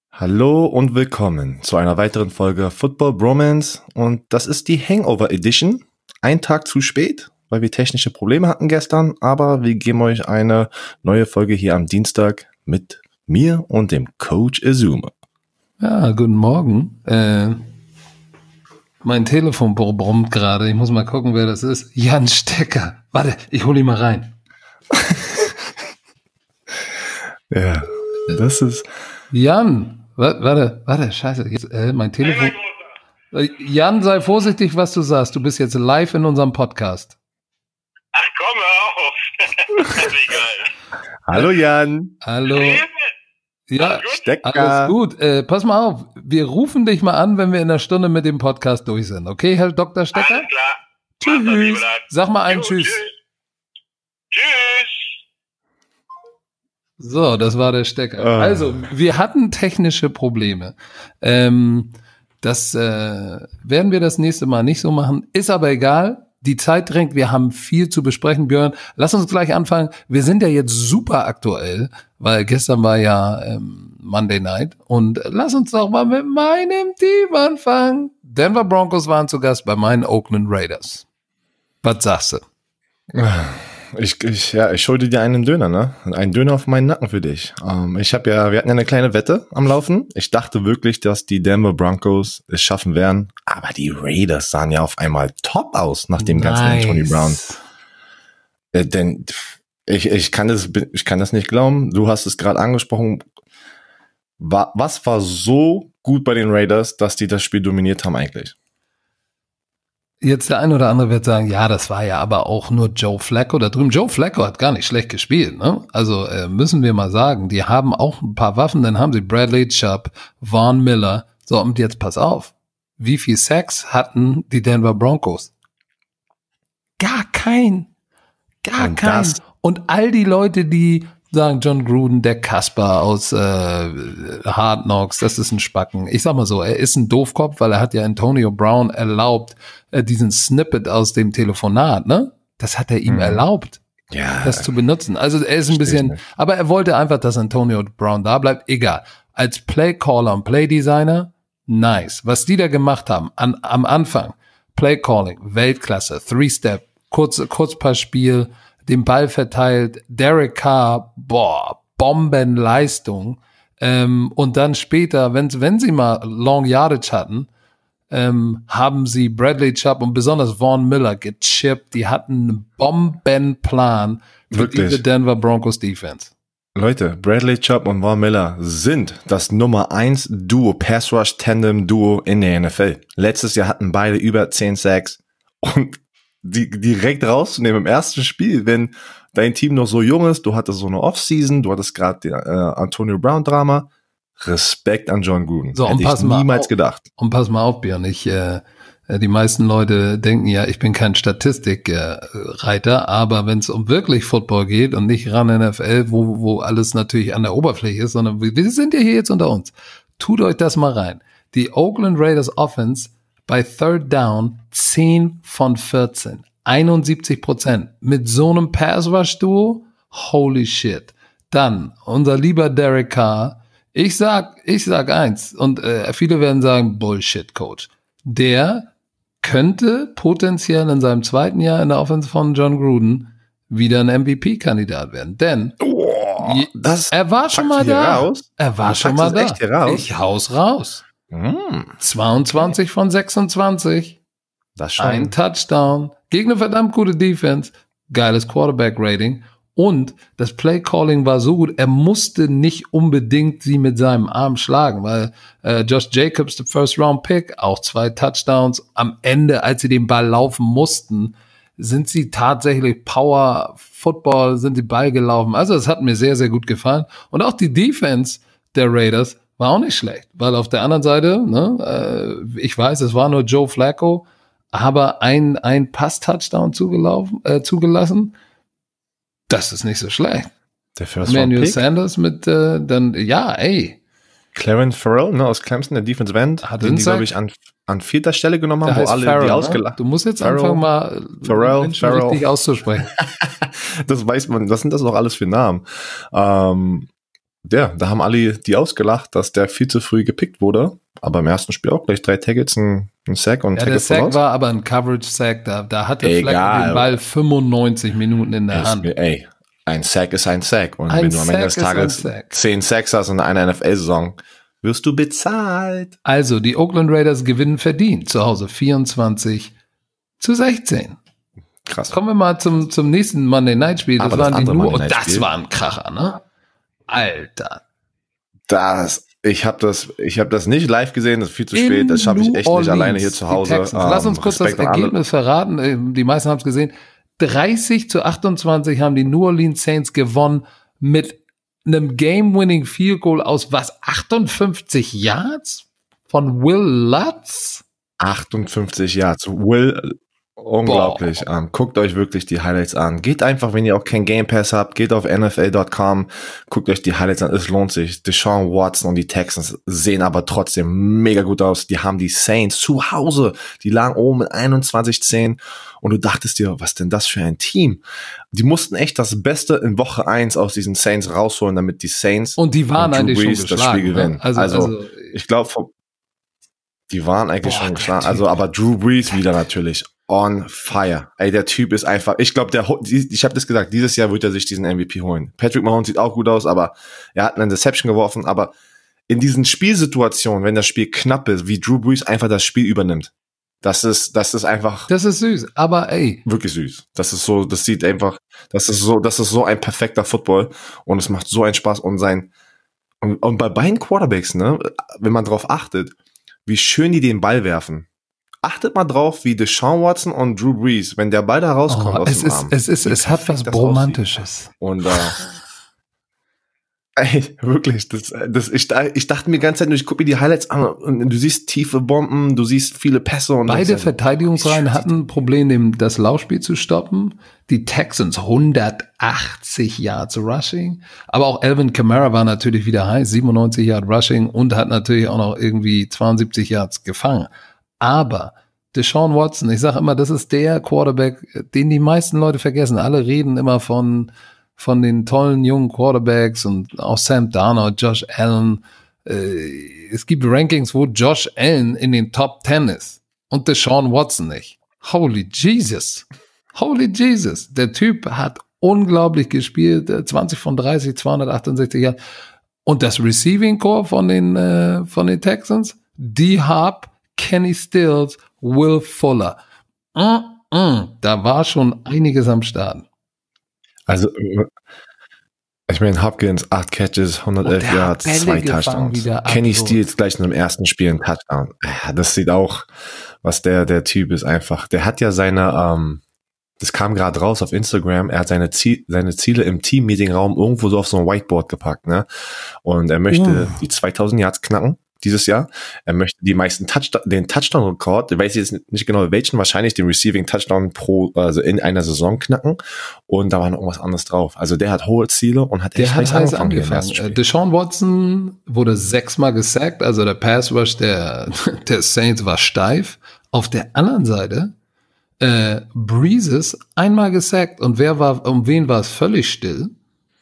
Hallo und willkommen zu einer weiteren Folge Football Bromance und das ist die Hangover Edition. Ein Tag zu spät, weil wir technische Probleme hatten gestern, aber wir geben euch eine neue Folge hier am Dienstag mit mir und dem Coach Azuma. Ja, guten Morgen. Mein Telefon brummt gerade. Ich muss mal gucken, wer das ist. Jan Stecker. Warte, ich hole ihn mal rein. Ja, das ist... Jan, warte, scheiße. Jetzt, mein Telefon... Jan, sei vorsichtig, was du sagst. Du bist jetzt live in unserem Podcast. Ach komm, hör auf. Wie geil. Hallo Jan. Hallo. Ja, Stecker. alles gut. Pass mal auf, wir rufen dich mal an, wenn wir in einer Stunde mit dem Podcast durch sind. Okay, Herr Dr. Stecker? Alles klar. Tschüss. Sag mal einen Tschüss. Tschüss. So, das war der Stecker. Also, wir hatten technische Probleme. Das werden wir das nächste Mal nicht so machen. Ist aber egal. Die Zeit drängt. Wir haben viel zu besprechen, Björn. Lass uns gleich anfangen. Wir sind ja jetzt super aktuell, weil gestern war ja Monday Night. Und lass uns doch mal mit meinem Team anfangen. Denver Broncos waren zu Gast bei meinen Oakland Raiders. Was sagst du? Ich schulde dir einen Döner, ne? Einen Döner auf meinen Nacken für dich. Wir hatten ja eine kleine Wette am Laufen. Ich dachte wirklich, dass die Denver Broncos es schaffen werden. Aber die Raiders sahen ja auf einmal top aus nach dem ganzen Antonio Brown. Denn ich kann das nicht glauben. Du hast es gerade angesprochen. Was war so gut bei den Raiders, dass die das Spiel dominiert haben eigentlich? Jetzt der ein oder andere wird sagen, ja, das war ja aber auch nur Joe Flacco da drüben. Joe Flacco hat gar nicht schlecht gespielt, ne? Also müssen wir mal sagen, die haben auch ein paar Waffen, dann haben sie Bradley Chubb, Von Miller. So, und jetzt pass auf. Wie viel Sacks hatten die Denver Broncos? Gar kein. Und all die Leute, die sagen, John Gruden, der Kasper aus Hard Knocks, das ist ein Spacken. Ich sag mal so, er ist ein Doofkopf, weil er hat ja Antonio Brown erlaubt, diesen Snippet aus dem Telefonat, ne? Das hat er ihm erlaubt, das zu benutzen. Also er ist ein bisschen, aber er wollte einfach, dass Antonio Brown da bleibt. Egal. Als Playcaller und Playdesigner, nice. Was die da gemacht haben, am Anfang, Playcalling, Weltklasse, Three-Step, Kurzpassspiel, den Ball verteilt, Derek Carr, Bombenleistung. Und dann später, wenn sie mal Long Yardage hatten, haben sie Bradley Chubb und besonders Von Miller gechippt. Die hatten einen Bombenplan für diese Denver Broncos Defense. Leute, Bradley Chubb und Von Miller sind das Nummer 1 Duo, Pass-Rush-Tandem-Duo in der NFL. Letztes Jahr hatten beide über 10 Sacks und die direkt rauszunehmen im ersten Spiel, wenn dein Team noch so jung ist, du hattest so eine Offseason, du hattest gerade Antonio Brown Drama. Respekt an John Gruden. So, hätte ich niemals gedacht. Und pass mal auf, Björn, die meisten Leute denken ja, ich bin kein Statistikreiter, aber wenn es um wirklich Football geht und nicht ran NFL, wo alles natürlich an der Oberfläche ist, sondern wir sind ja hier jetzt unter uns. Tut euch das mal rein. Die Oakland Raiders Offense bei Third Down 10 von 14. 71%. Mit so einem Pass-Rush-Duo? Holy shit. Dann, unser lieber Derek Carr. Ich sag eins. Und viele werden sagen, Bullshit, Coach. Der könnte potenziell in seinem zweiten Jahr in der Offense von John Gruden wieder ein MVP-Kandidat werden. Denn er war schon mal da. Er war schon mal da. Ich hau's raus. 22 von 26. Das schon. Ein Touchdown. Gegen eine verdammt gute Defense. Geiles Quarterback-Rating. Und das Play-Calling war so gut, er musste nicht unbedingt sie mit seinem Arm schlagen, weil Josh Jacobs, der First-Round-Pick, auch 2 Touchdowns. Am Ende, als sie den Ball laufen mussten, sind sie tatsächlich Power-Football, sind die Ball gelaufen. Also es hat mir sehr, sehr gut gefallen. Und auch die Defense der Raiders war auch nicht schlecht, weil auf der anderen Seite, ne, ich weiß, es war nur Joe Flacco, aber ein Pass-Touchdown zugelassen. Das ist nicht so schlecht. Der First Emmanuel Sanders mit Clarence Farrell, ne, aus Clemson, der Defensive End, den die, glaube ich, an 4. Stelle genommen haben, wo alle Farrell, die ausgelacht. Du musst jetzt anfangen, mal Farrell richtig auszusprechen. Das weiß man, was sind das noch alles für Namen? Ja, da haben alle die ausgelacht, dass der viel zu früh gepickt wurde. Aber im ersten Spiel auch gleich 3 Tackles, ein Sack und ein der Tackle Sack voraus. war aber ein Coverage-Sack, da hatte Fleck Egal. den Ball 95 Minuten in der Hand. Ey, ein Sack ist ein Sack. Und Ein wenn du am Ende des Sack ist Tages ein Sack. 10 Sacks hast in einer NFL-Saison, wirst du bezahlt. Also, die Oakland Raiders gewinnen verdient zu Hause 24-16. Krass. Kommen wir mal zum nächsten Monday Night Spiel. Das Aber das waren die andere nur, Monday und Night das Spiel? war ein Kracher, ne? Alter. Ich habe das nicht live gesehen, das ist viel zu spät. Das schaffe ich echt nicht alleine hier zu Hause. Lass uns kurz Respekt das an alle. Ergebnis verraten. Die meisten haben es gesehen. 30-28 haben die New Orleans Saints gewonnen mit einem Game-Winning Field Goal aus 58 Yards von Will Lutz? 58 Yards. Unglaublich. Guckt euch wirklich die Highlights an. Geht einfach, wenn ihr auch kein Game Pass habt, geht auf NFL.com, guckt euch die Highlights an. Es lohnt sich. Deshaun Watson und die Texans sehen aber trotzdem mega gut aus. Die haben die Saints zu Hause. Die lagen oben mit 21-10 und du dachtest dir, was denn das für ein Team? Die mussten echt das Beste in Woche 1 aus diesen Saints rausholen, damit die Saints und die waren Drew eigentlich schon Brees das Spiel geschlagen. gewinnen. Ne? Also Ich glaube, die waren eigentlich Boah, schon geschlagen. der Typ. Also, aber Drew Brees wieder natürlich on fire. Ey, der Typ ist einfach, ich glaube, ich habe das gesagt, dieses Jahr wird er sich diesen MVP holen. Patrick Mahomes sieht auch gut aus, aber er hat eine Deception geworfen, aber in diesen Spielsituationen, wenn das Spiel knapp ist, wie Drew Brees einfach das Spiel übernimmt, das ist einfach das ist süß, aber ey. wirklich süß. Das ist so ein perfekter Football und es macht so einen Spaß und bei beiden Quarterbacks, ne, wenn man drauf achtet, wie schön die den Ball werfen. Achtet mal drauf, wie Deshaun Watson und Drew Brees, wenn der Ball da rauskommt aus dem Arm. Es hat was Romantisches. Und ey, wirklich, ich dachte mir die ganze Zeit, ich gucke mir die Highlights an und du siehst tiefe Bomben, du siehst viele Pässe und beide Verteidigungsreihen hatten ein Problem, das Laufspiel zu stoppen. Die Texans 180 Yards Rushing, aber auch Alvin Kamara war natürlich wieder heiß, 97 Yards Rushing und hat natürlich auch noch irgendwie 72 Yards gefangen. Aber Deshaun Watson, ich sage immer, das ist der Quarterback, den die meisten Leute vergessen. Alle reden immer von den tollen jungen Quarterbacks und auch Sam Darnold, Josh Allen. Es gibt Rankings, wo Josh Allen in den Top 10 ist und Deshaun Watson nicht. Holy Jesus. Der Typ hat unglaublich gespielt, 20 von 30, 268 Jahre. Und das Receiving Core von den Texans, D-Hop, Kenny Stills, Will Fuller. Da war schon einiges am Start. Also, ich meine, Hopkins, 8 Catches, 111 Yards, 2 Touchdowns. Kenny Stills gleich in dem ersten Spiel einen Touchdown. Ja, das sieht auch, was der Typ ist einfach. Der hat ja das kam gerade raus auf Instagram, er hat seine Ziele im Team-Meeting-Raum irgendwo so auf so ein Whiteboard gepackt, ne? Und er möchte die 2000 Yards knacken dieses Jahr. Er möchte den Touchdown-Rekord, ich weiß jetzt nicht genau welchen, wahrscheinlich den Receiving Touchdown also in einer Saison knacken. Und da war noch irgendwas anderes drauf. Also der hat hohe Ziele und hat echt heiß angefangen. Deshaun Watson wurde 6-mal gesackt, also der Pass Rush der Saints war steif. Auf der anderen Seite Breezes einmal gesackt und um wen war es völlig still?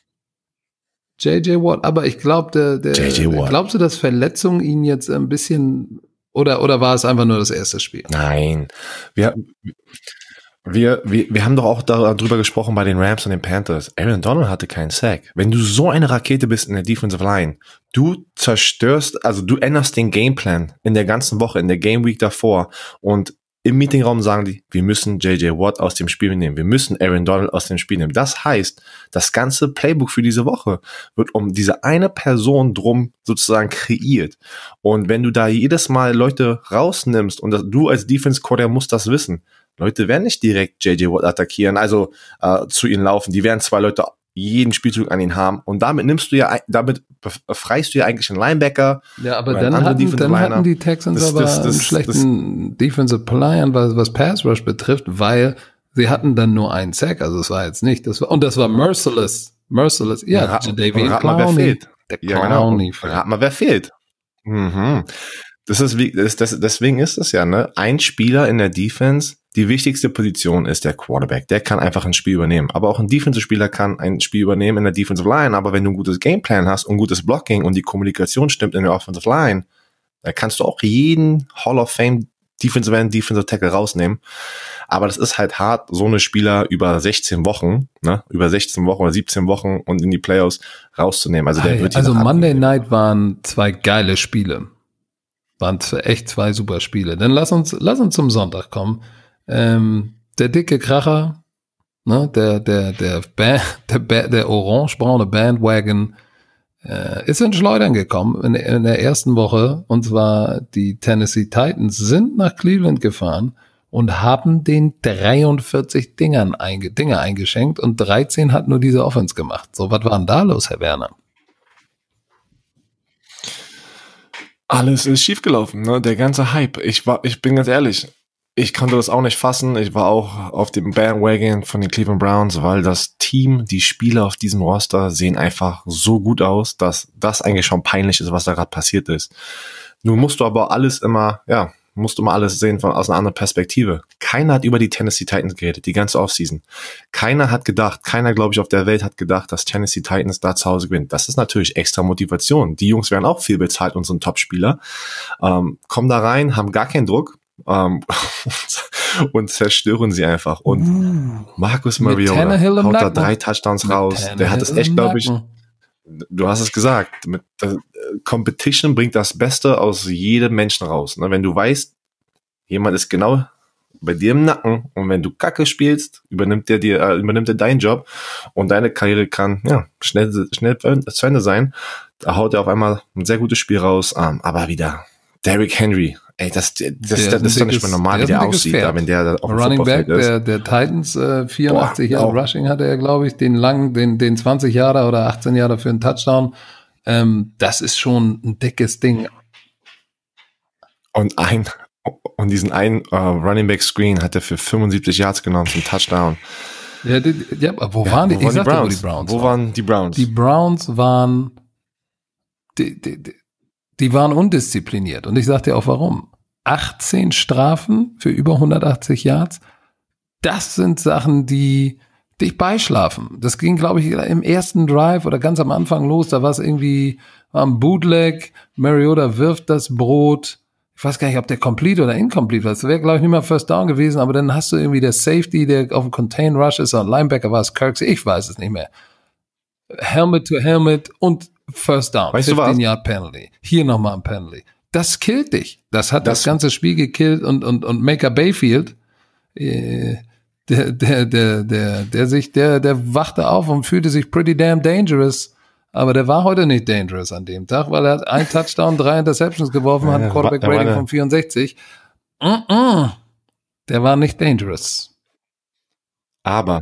J.J. Watt, aber ich glaube, glaubst du, dass Verletzungen ihn jetzt ein bisschen, oder war es einfach nur das erste Spiel? Nein. Wir haben doch auch darüber gesprochen bei den Rams und den Panthers. Aaron Donald hatte keinen Sack. Wenn du so eine Rakete bist in der Defensive Line, du änderst den Gameplan in der ganzen Woche, in der Game Week davor und im Meetingraum sagen die, wir müssen J.J. Watt aus dem Spiel nehmen. Wir müssen Aaron Donald aus dem Spiel nehmen. Das heißt, das ganze Playbook für diese Woche wird um diese eine Person drum sozusagen kreiert. Und wenn du da jedes Mal Leute rausnimmst und du als Defense-Coordinator musst das wissen, Leute werden nicht direkt J.J. Watt attackieren, also zu ihnen laufen. Die werden 2 Leute jeden Spielzug an ihn haben und damit befreist du ja eigentlich einen Linebacker. Ja, aber dann hatten die Texans einen schlechten Defensive Plan, was Pass Rush betrifft, weil sie hatten dann nur einen Sack, also es war jetzt nicht, das war merciless, ja, David Clowney. Rat mal, wer fehlt. Mhm. Deswegen ist es ja, ne, ein Spieler in der Defense die wichtigste Position ist der Quarterback. Der kann einfach ein Spiel übernehmen. Aber auch ein Defensive-Spieler kann ein Spiel übernehmen in der Defensive Line. Aber wenn du ein gutes Gameplan hast und gutes Blocking und die Kommunikation stimmt in der Offensive Line, dann kannst du auch jeden Hall of Fame Defensive End, Defensive Tackle rausnehmen. Aber das ist halt hart, so eine Spieler über 16 Wochen, über 16 Wochen oder 17 Wochen und in die Playoffs rauszunehmen. Also Monday Night waren 2 geile Spiele. Waren echt 2 super Spiele. Dann lass uns zum Sonntag kommen. Der dicke Kracher, ne, der orange-braune Bandwagon ist in Schleudern gekommen in der ersten Woche, und zwar die Tennessee Titans sind nach Cleveland gefahren und haben den 43 Dinger eingeschenkt und 13 hat nur diese Offense gemacht. So, was war denn da los, Herr Werner? Alles ist schiefgelaufen, ne? Der ganze Hype. Ich bin ganz ehrlich, ich konnte das auch nicht fassen. Ich war auch auf dem Bandwagon von den Cleveland Browns, weil das Team, die Spieler auf diesem Roster sehen einfach so gut aus, dass das eigentlich schon peinlich ist, was da gerade passiert ist. Nun musst du aber alles immer sehen aus einer anderen Perspektive. Keiner hat über die Tennessee Titans geredet, die ganze Offseason. Keiner, glaube ich, auf der Welt hat gedacht, dass Tennessee Titans da zu Hause gewinnt. Das ist natürlich extra Motivation. Die Jungs werden auch viel bezahlt und sind Top-Spieler. Kommen da rein, haben gar keinen Druck. Und zerstören sie einfach. Und Marcus Mariota haut da 3 Touchdowns raus. Der hat es echt, glaube ich, du hast es gesagt, mit Competition bringt das Beste aus jedem Menschen raus. Ne? Wenn du weißt, jemand ist genau bei dir im Nacken und wenn du Kacke spielst, übernimmt er deinen Job und deine Karriere kann schnell zu Ende sein. Da haut er auf einmal ein sehr gutes Spiel raus. Aber wieder Derrick Henry. Ey, das ist doch nicht mehr normal, wie der aussieht, da, wenn der auf dem Running Back ist. Der Titans, 84 Jahre Rushing hatte er, glaube ich, den 20 Jahre oder 18 Jahre für einen Touchdown. Das ist schon ein dickes Ding. Und diesen einen Running Back Screen hat er für 75 Yards genommen zum Touchdown. Ja, aber wo waren die? Ich sagte, wo die Browns Wo waren die Browns? Die Browns waren die waren undiszipliniert. Und ich sag dir auch warum. 18 Strafen für über 180 Yards. Das sind Sachen, die dich beischlafen. Das ging, glaube ich, im ersten Drive oder ganz am Anfang los. Da war es irgendwie am Bootleg. Mariota wirft das Brot. Ich weiß gar nicht, ob der complete oder incomplete war. Das wäre, glaube ich, nicht mal First Down gewesen. Aber dann hast du irgendwie der Safety, der auf dem Contain Rush ist. Oder Linebacker war es Kirksey. Ich weiß es nicht mehr. Helmet to Helmet und First Down, 15-Yard Penalty. Hier nochmal ein Penalty. Das killt dich. Das hat das ganze Spiel gekillt und Maker Bayfield, der wachte auf und fühlte sich pretty damn dangerous. Aber der war heute nicht dangerous an dem Tag, weil er hat 1 Touchdown, 3 Interceptions geworfen, hat ein Quarterback Rating von 64. Der war nicht dangerous. Aber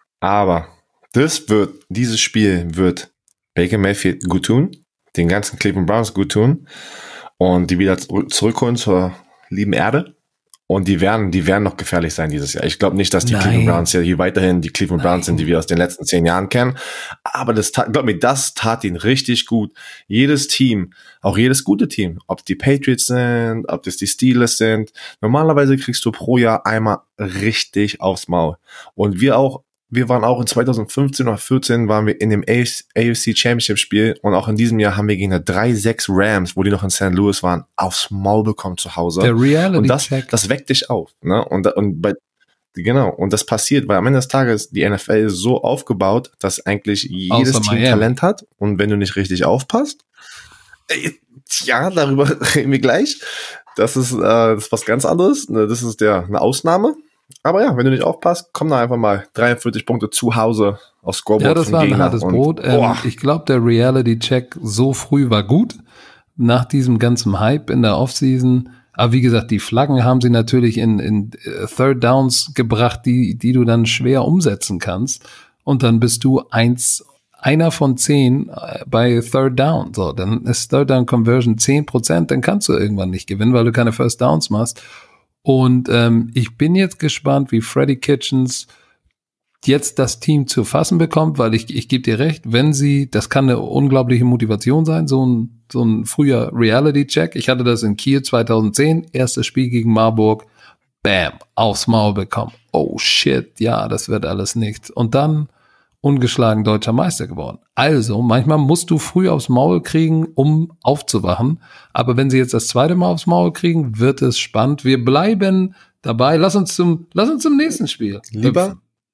dieses Spiel wird Baker Mayfield gut tun, den ganzen Cleveland Browns gut tun und die wieder zurückholen zur lieben Erde und die werden noch gefährlich sein dieses Jahr. Ich glaube nicht, dass die Cleveland Browns ja hier weiterhin die Cleveland Browns sind, die wir aus den letzten 10 Jahren kennen, aber das tat ihnen richtig gut. Jedes Team, auch jedes gute Team, ob es die Patriots sind, ob es die Steelers sind, normalerweise kriegst du pro Jahr einmal richtig aufs Maul und wir waren auch in 2015 oder 2014 waren wir in dem AFC Championship Spiel und auch in diesem Jahr haben wir gegen die 3-6 Rams, wo die noch in St. Louis waren, aufs Maul bekommen zu Hause. Der Reality Check. Das weckt dich auf, ne? Und das passiert, weil am Ende des Tages die NFL ist so aufgebaut, dass eigentlich jedes Team Talent hat und wenn du nicht richtig aufpasst, darüber reden wir gleich. Das ist was ganz anderes, das ist eine Ausnahme. Aber ja, wenn du nicht aufpasst, komm da einfach mal 43 Punkte zu Hause aufs Scoreboard. Ja, das war ein hartes Brot. Ich glaube, der Reality-Check so früh war gut, nach diesem ganzen Hype in der Offseason. Aber wie gesagt, die Flaggen haben sie natürlich in Third Downs gebracht, die du dann schwer umsetzen kannst. Und dann bist du einer von 10 bei Third Down. So, dann ist Third Down Conversion 10%, dann kannst du irgendwann nicht gewinnen, weil du keine First Downs machst. Und ich bin jetzt gespannt, wie Freddie Kitchens jetzt das Team zu fassen bekommt, weil ich gebe dir recht, das kann eine unglaubliche Motivation sein, so ein früher Reality-Check. Ich hatte das in Kiel 2010, erstes Spiel gegen Marburg, bam, aufs Maul bekommen. Oh shit, ja, das wird alles nichts. Und dann ungeschlagen deutscher Meister geworden. Also, manchmal musst du früh aufs Maul kriegen, um aufzuwachen. Aber wenn sie jetzt das zweite Mal aufs Maul kriegen, wird es spannend. Wir bleiben dabei. Lass uns zum nächsten Spiel. Lieber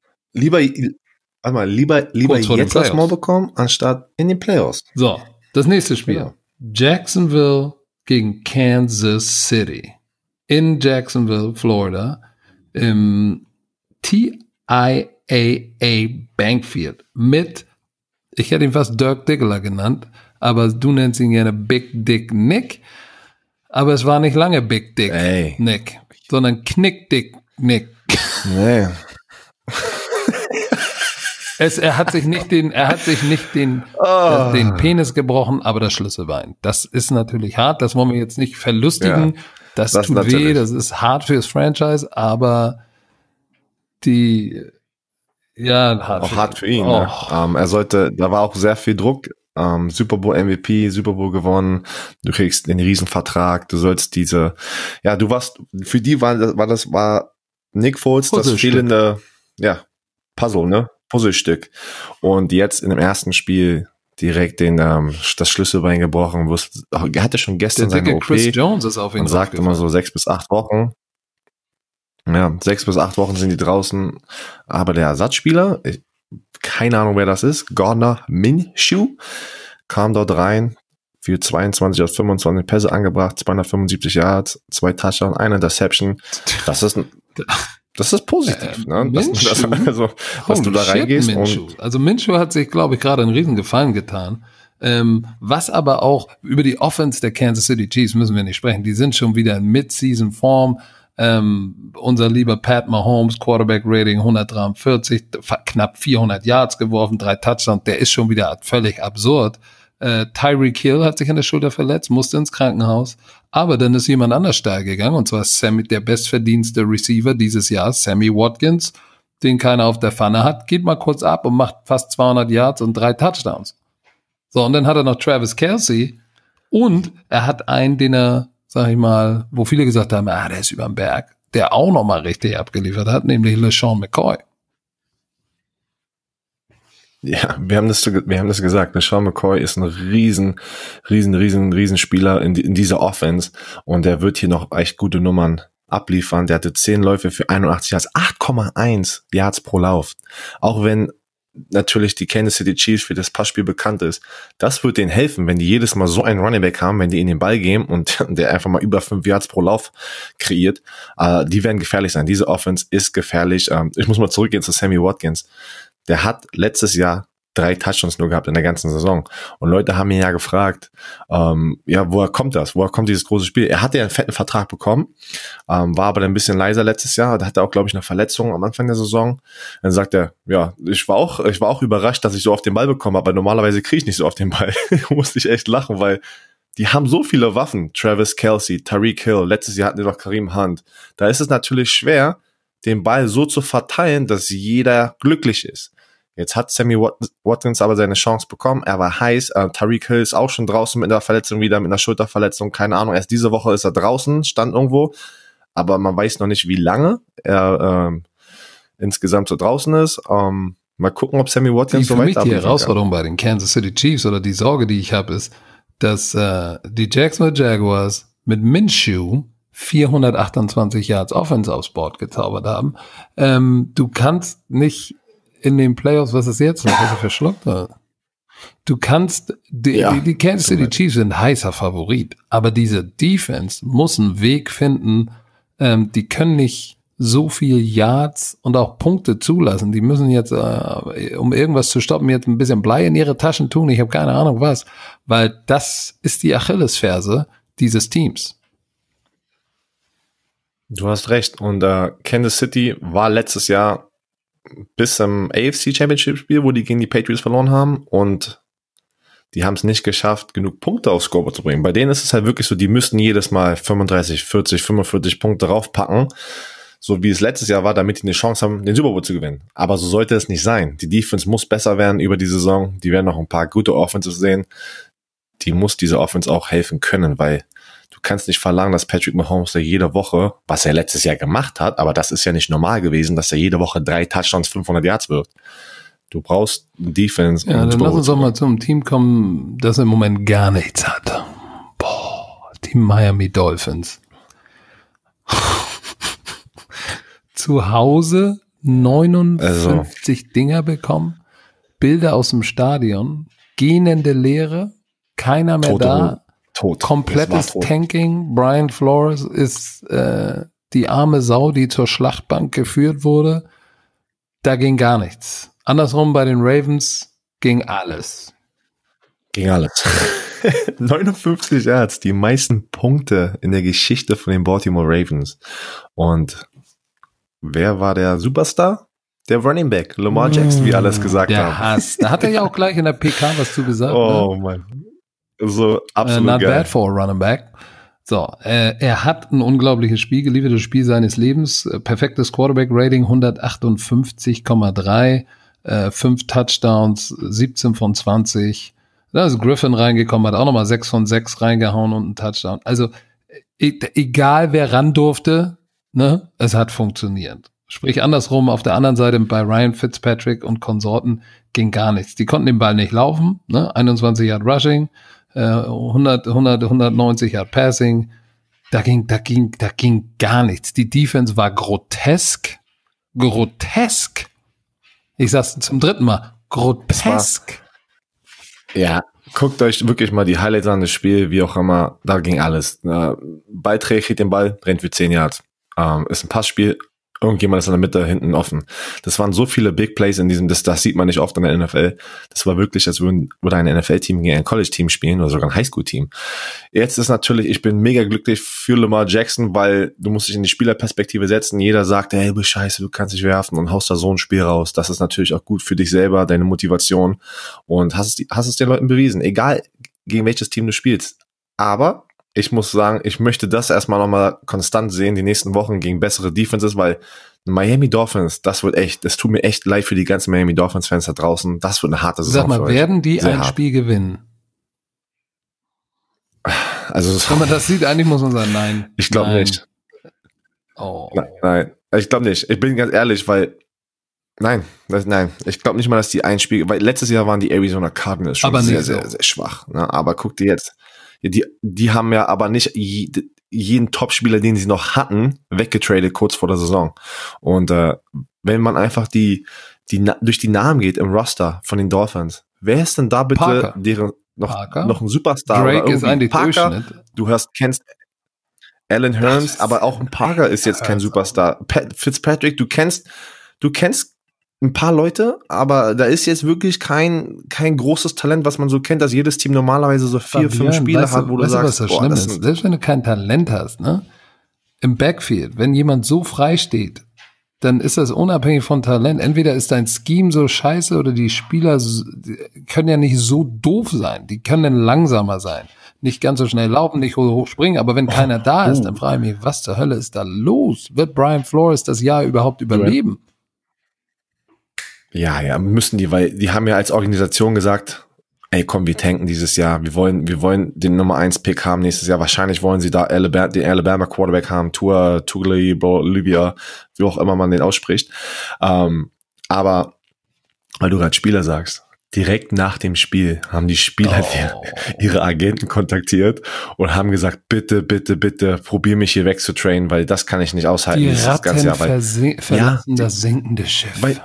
Kurz vor den jetzt aufs Playoffs. Maul bekommen, anstatt in den Playoffs. So, das nächste Spiel. Ja. Jacksonville gegen Kansas City. In Jacksonville, Florida. Im TIAA Bankfield. Mit, ich hätte ihn fast Dirk Diggler genannt, aber du nennst ihn gerne Big Dick Nick. Aber es war nicht lange Big Dick Ey. Nick, sondern Knick Dick Nick. Nee. Er hat sich nicht den Penis gebrochen, aber das Schlüsselbein. Das ist natürlich hart, das wollen wir jetzt nicht verlustigen. Ja, das das tut natürlich. weh, das ist hart fürs Franchise, aber hart Für ihn. Oh. Ne? Da war auch sehr viel Druck. Super Bowl MVP, Super Bowl gewonnen. Du kriegst einen Riesenvertrag. Du sollst war Nick Foles das Puzzlestück. fehlende, Puzzle, ne? Puzzlestück. Und jetzt in dem ersten Spiel direkt das Schlüsselbein gebrochen. Er hatte schon gestern Der seine dicke OP. Chris Jones ist auf ihn Man sagt immer so 6 bis 8 Wochen. Ja, 6 bis 8 Wochen sind die draußen. Aber der Ersatzspieler, keine Ahnung, wer das ist, Gardner Minshew, kam dort rein, für 22 aus 25 Pässe angebracht, 275 Yards, 2 Touchdowns, 1 Interception. Das ist positiv, ne? Dass du da reingehst. Also Minshew hat sich, glaube ich, gerade einen riesen Gefallen getan. Was aber auch über die Offense der Kansas City Chiefs müssen wir nicht sprechen. Die sind schon wieder in Mid-Season-Form. Unser lieber Pat Mahomes, Quarterback-Rating 143, knapp 400 Yards geworfen, 3 Touchdowns, der ist schon wieder völlig absurd. Tyreek Hill hat sich an der Schulter verletzt, musste ins Krankenhaus, aber dann ist jemand anders steil gegangen, und zwar der bestverdienste Receiver dieses Jahr, Sammy Watkins, den keiner auf der Pfanne hat, geht mal kurz ab und macht fast 200 Yards und 3 Touchdowns. So, und dann hat er noch Travis Kelce und er hat einen, den er, sag ich mal, wo viele gesagt haben, der ist überm Berg, der auch noch mal richtig abgeliefert hat, nämlich LeSean McCoy. Ja, wir haben das gesagt. LeSean McCoy ist ein riesen Spieler in dieser Offense, und der wird hier noch echt gute Nummern abliefern. Der hatte 10 Läufe für 81 Yards, 8,1 Yards pro Lauf. Auch wenn natürlich die Kansas City Chiefs für das Passspiel bekannt ist. Das wird denen helfen, wenn die jedes Mal so einen Running Back haben, wenn die ihnen den Ball geben und der einfach mal über 5 Yards pro Lauf kreiert. Die werden gefährlich sein. Diese Offense ist gefährlich. Ich muss mal zurückgehen zu Sammy Watkins. Der hat letztes Jahr 3 Touchdowns nur gehabt in der ganzen Saison. Und Leute haben ihn ja gefragt, woher kommt das? Woher kommt dieses große Spiel? Er hatte ja einen fetten Vertrag bekommen, war aber dann ein bisschen leiser letztes Jahr. Da hatte er auch, glaube ich, eine Verletzung am Anfang der Saison. Dann sagt er, ich war auch überrascht, dass ich so auf den Ball bekomme, aber normalerweise kriege ich nicht so auf den Ball. Musste ich echt lachen, weil die haben so viele Waffen. Travis Kelce, Tyreek Hill, letztes Jahr hatten die noch Kareem Hunt. Da ist es natürlich schwer, den Ball so zu verteilen, dass jeder glücklich ist. Jetzt hat Sammy Watkins aber seine Chance bekommen. Er war heiß. Tyreek Hill ist auch schon draußen mit einer Verletzung wieder, mit einer Schulterverletzung. Keine Ahnung. Erst diese Woche ist er draußen, stand irgendwo. Aber man weiß noch nicht, wie lange er insgesamt so draußen ist. Mal gucken, ob Sammy Watkins so weiter. Für mich die Herausforderung bei den Kansas City Chiefs oder die Sorge, die ich habe, ist, dass die Jacksonville Jaguars mit Minshew 428 Yards Offense aufs Board gezaubert haben. Du kannst nicht in den Playoffs, was ist jetzt noch? Hast du verschluckt? Du kannst, die Kansas City Chiefs sind heißer Favorit, aber diese Defense muss einen Weg finden, die können nicht so viel Yards und auch Punkte zulassen. Die müssen jetzt, um irgendwas zu stoppen, jetzt ein bisschen Blei in ihre Taschen tun. Ich habe keine Ahnung was, weil das ist die Achillesferse dieses Teams. Du hast recht. Und Kansas City war letztes Jahr bis zum AFC Championship Spiel, wo die gegen die Patriots verloren haben, und die haben es nicht geschafft, genug Punkte aufs Scoreboard zu bringen. Bei denen ist es halt wirklich so, die müssten jedes Mal 35, 40, 45 Punkte draufpacken, so wie es letztes Jahr war, damit die eine Chance haben, den Super Bowl zu gewinnen. Aber so sollte es nicht sein. Die Defense muss besser werden über die Saison. Die werden noch ein paar gute Offenses sehen. Die muss diese Offense auch helfen können, weil Du kannst nicht verlangen, dass Patrick Mahomes ja jede Woche, was er letztes Jahr gemacht hat, aber das ist ja nicht normal gewesen, dass er jede Woche 3 Touchdowns, 500 Yards wirft. Du brauchst eine Defense. Ja, dann lass uns doch mal zum Team kommen, das im Moment gar nichts hat. Boah, die Miami Dolphins. Zu Hause 59 Dinger bekommen, Bilder aus dem Stadion, gähnende Leere, keiner mehr da, komplettes Tanking. Brian Flores ist die arme Sau, die zur Schlachtbank geführt wurde. Da ging gar nichts. Andersrum bei den Ravens ging alles. Ging alles. 59 Yards, die meisten Punkte in der Geschichte von den Baltimore Ravens. Und wer war der Superstar? Der Running Back, Lamar Jackson, wie alles gesagt haben. Der Hass. Da hat er ja auch gleich in der PK was zu gesagt. Oh, ne? Mann. So, absolut not geil. Bad for a running back. So, er hat ein unglaubliches Spiel geliefert, das Spiel seines Lebens. Perfektes Quarterback-Rating, 158,3, 5 Touchdowns, 17 von 20. Da ist Griffin reingekommen, hat auch nochmal 6 von 6 reingehauen und einen Touchdown. Also, egal wer ran durfte, ne, es hat funktioniert. Sprich andersrum, auf der anderen Seite bei Ryan Fitzpatrick und Konsorten ging gar nichts. Die konnten den Ball nicht laufen, ne, 21 Yard Rushing, 190 Yard Passing, da ging gar nichts. Die Defense war grotesk. Ich sag's zum 3. Mal, grotesk. Ja, guckt euch wirklich mal die Highlights an, das Spiel, wie auch immer, da ging alles. Beiträge kriegt den Ball, rennt für 10 Yards. Ist ein Passspiel, irgendjemand ist in der Mitte hinten offen. Das waren so viele Big Plays in diesem, das sieht man nicht oft in der NFL. Das war wirklich, als würde ein NFL-Team gegen ein College-Team spielen oder sogar ein Highschool-Team. Jetzt ist natürlich, ich bin mega glücklich für Lamar Jackson, weil du musst dich in die Spielerperspektive setzen. Jeder sagt, hey, du bist scheiße, du kannst dich werfen und haust da so ein Spiel raus. Das ist natürlich auch gut für dich selber, deine Motivation, und hast es den Leuten bewiesen, egal gegen welches Team du spielst. Aber ich muss sagen, ich möchte das erstmal nochmal konstant sehen, die nächsten Wochen gegen bessere Defenses, weil Miami Dolphins, das tut mir echt leid für die ganzen Miami Dolphins-Fans da draußen. Das wird eine harte Saison. Sag mal, werden die ein Spiel gewinnen? Also, wenn man das sieht, eigentlich muss man sagen, nein. Ich glaube nicht. Oh. Nein, ich glaube nicht. Ich bin ganz ehrlich, weil Nein, ich glaube nicht mal, dass die ein Spiel, weil letztes Jahr waren die Arizona Cardinals schon sehr, sehr, sehr schwach. Ne? Aber guck dir jetzt, die haben ja aber nicht jeden Topspieler, den sie noch hatten, weggetradet kurz vor der Saison. Und wenn man einfach durch die Namen geht im Roster von den Dolphins, wer ist denn da bitte Parker. deren noch ein Superstar? Drake ist eigentlich Parker, kennst Alan Hearns, aber auch ein Parker ist jetzt kein Superstar. Fitzpatrick, du kennst ein paar Leute, aber da ist jetzt wirklich kein großes Talent, was man so kennt, dass jedes Team normalerweise so 4-5 Spieler hat, wo du sagst, was das schlimm ist? Selbst wenn du kein Talent hast, ne? Im Backfield, wenn jemand so frei steht, dann ist das unabhängig von Talent. Entweder ist dein Scheme so scheiße oder die Spieler können ja nicht so doof sein. Die können dann langsamer sein. Nicht ganz so schnell laufen, nicht hoch springen, aber wenn keiner da ist, dann frage ich mich, was zur Hölle ist da los? Wird Brian Flores das Jahr überhaupt überleben? Ja, müssen die, weil die haben ja als Organisation gesagt, ey, komm, wir tanken dieses Jahr, wir wollen den Nummer 1 Pick haben nächstes Jahr, wahrscheinlich wollen sie da den Alabama Quarterback haben, Tua Tagovailoa, wie auch immer man den ausspricht, aber, weil du gerade Spieler sagst, direkt nach dem Spiel haben die Spieler ihre Agenten kontaktiert und haben gesagt, bitte, probier mich hier wegzutrainen, weil das kann ich nicht aushalten. Die Ratten verlassen das sinkende Schiff. Weil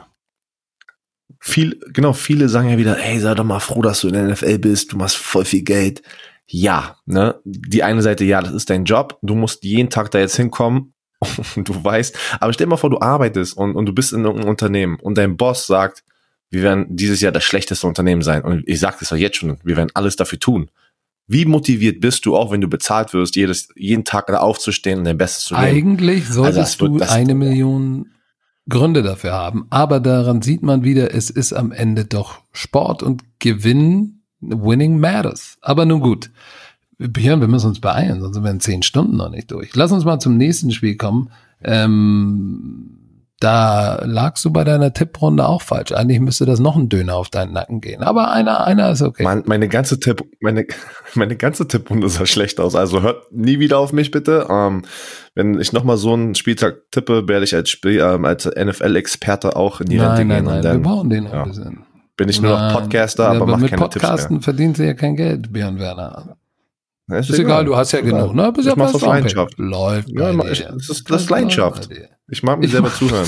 viele sagen ja wieder, hey, sei doch mal froh, dass du in der NFL bist, du machst voll viel Geld. Ja, ne, die eine Seite, ja, das ist dein Job, du musst jeden Tag da jetzt hinkommen und du weißt, aber stell dir mal vor, du arbeitest und du bist in irgendeinem Unternehmen und dein Boss sagt, wir werden dieses Jahr das schlechteste Unternehmen sein und ich sag das ja jetzt schon, wir werden alles dafür tun. Wie motiviert bist du, auch wenn du bezahlt wirst, jeden Tag da aufzustehen und dein Bestes zu geben? Eigentlich solltest du 1 Million Gründe dafür haben, aber daran sieht man wieder, es ist am Ende doch Sport und winning matters. Aber nun gut, Björn, wir müssen uns beeilen, sonst sind wir in 10 Stunden noch nicht durch. Lass uns mal zum nächsten Spiel kommen. da lagst du bei deiner Tipprunde auch falsch. Eigentlich müsste das noch ein Döner auf deinen Nacken gehen. Aber einer ist okay. Meine ganze Tipprunde sah schlecht aus. Also hört nie wieder auf mich bitte. Wenn ich nochmal so einen Spieltag tippe, werde ich als NFL-Experte auch in die Rente gehen. Nein, wir brauchen den noch ein bisschen. Bin ich nur noch Podcaster, aber mach keine Tipps mehr. Mit Podcasten verdienen sie ja kein Geld, Björn Werner. Ist egal, du hast ja genug. Ne? Ich mach's auf Leidenschaft. Läuft. Ja, das ist Leidenschaft. Ich mag mir selber zuhören.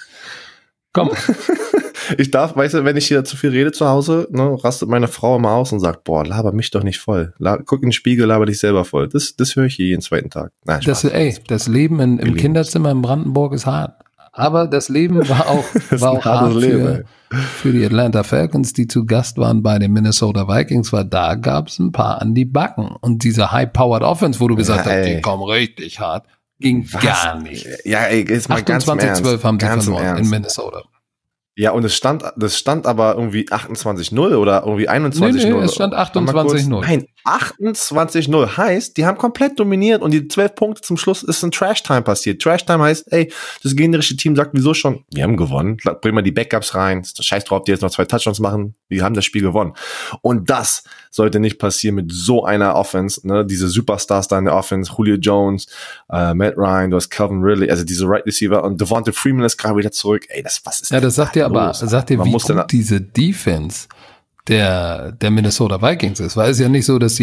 Komm. Ich darf, weißt du, wenn ich hier zu viel rede zu Hause, ne, rastet meine Frau immer aus und sagt, boah, laber mich doch nicht voll. Guck in den Spiegel, laber dich selber voll. Das höre ich jeden zweiten Tag. Nein, das Leben im Kinderzimmer in Brandenburg ist hart. Aber das Leben war auch hart für die Atlanta Falcons, die zu Gast waren bei den Minnesota Vikings, weil da gab es ein paar an die Backen. Und diese High-Powered Offense, wo du gesagt hast, die kommen richtig hart, ging gar nicht. Ja, ey, ist mal ganz im Ernst. 28-12 haben sie verloren in Minnesota. Ja, und das stand aber irgendwie 28-0 oder irgendwie 21-0. Nee, es stand 28-0. Nein, 28-0 heißt, die haben komplett dominiert und die 12 Punkte zum Schluss ist ein Trash-Time passiert. Trash-Time heißt, ey, das gegnerische Team sagt wieso schon, wir haben gewonnen, bring mal die Backups rein, scheiß drauf, die jetzt noch 2 Touchdowns machen, wir haben das Spiel gewonnen. Und das sollte nicht passieren mit so einer Offense, ne, diese Superstars da in der Offense, Julio Jones, Matt Ryan, du hast Calvin Ridley, also diese Right Receiver und Devonta Freeman ist gerade wieder zurück, ey, was ist ja, das sagt dir aber, wie gut diese Defense der Minnesota Vikings ist, weil es ja nicht so, dass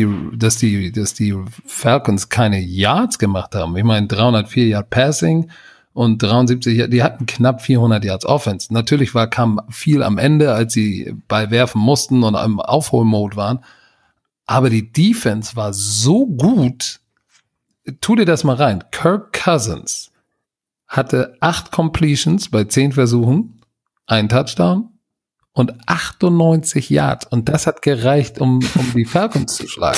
die Falcons keine Yards gemacht haben. Ich meine, 304 Yard Passing und 73, die hatten knapp 400 Yards Offense. Natürlich kam viel am Ende, als sie bei werfen mussten und im Aufholmode waren. Aber die Defense war so gut. Tu dir das mal rein. Kirk Cousins hatte 8 Completions bei 10 Versuchen, 1 Touchdown und 98 Yards. Und das hat gereicht, um die Falcons zu schlagen.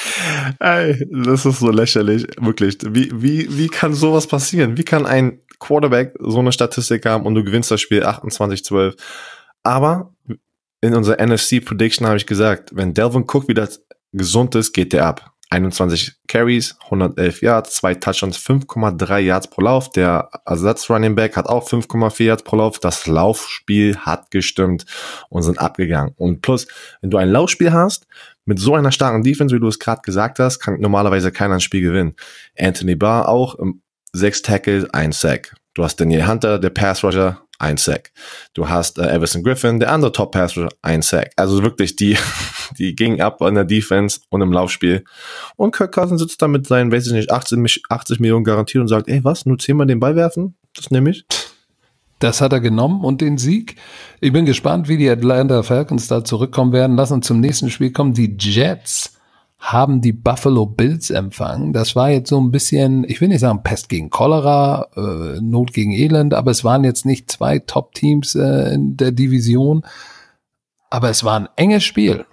Ey, das ist so lächerlich, wirklich. Wie kann sowas passieren? Wie kann ein Quarterback so eine Statistik haben und du gewinnst das Spiel 28-12? Aber in unserer NFC-Prediction habe ich gesagt, wenn Dalvin Cook wieder gesund ist, geht der ab. 21 Carries, 111 Yards, 2 Touchdowns, 5,3 Yards pro Lauf. Der Ersatz-Running Back hat auch 5,4 Yards pro Lauf. Das Laufspiel hat gestimmt und sind abgegangen. Und plus, wenn du ein Laufspiel hast, mit so einer starken Defense, wie du es gerade gesagt hast, kann normalerweise keiner ein Spiel gewinnen. Anthony Barr auch, 6 Tackles, 1 Sack. Du hast Daniel Hunter, der Pass-Rusher, 1 Sack. Du hast Everson Griffin, der andere Top-Pass-Rusher, 1 Sack. Also wirklich, die gingen ab an der Defense und im Laufspiel. Und Kirk Cousins sitzt da mit seinen, weiß ich nicht, 80 Millionen garantiert und sagt, ey, was, nur 10-mal den Ball werfen? Das nehme ich. Das hat er genommen und den Sieg. Ich bin gespannt, wie die Atlanta Falcons da zurückkommen werden. Lass uns zum nächsten Spiel kommen. Die Jets haben die Buffalo Bills empfangen. Das war jetzt so ein bisschen, ich will nicht sagen Pest gegen Cholera, Not gegen Elend, aber es waren jetzt nicht 2 Top-Teams in der Division. Aber es war ein enges Spiel.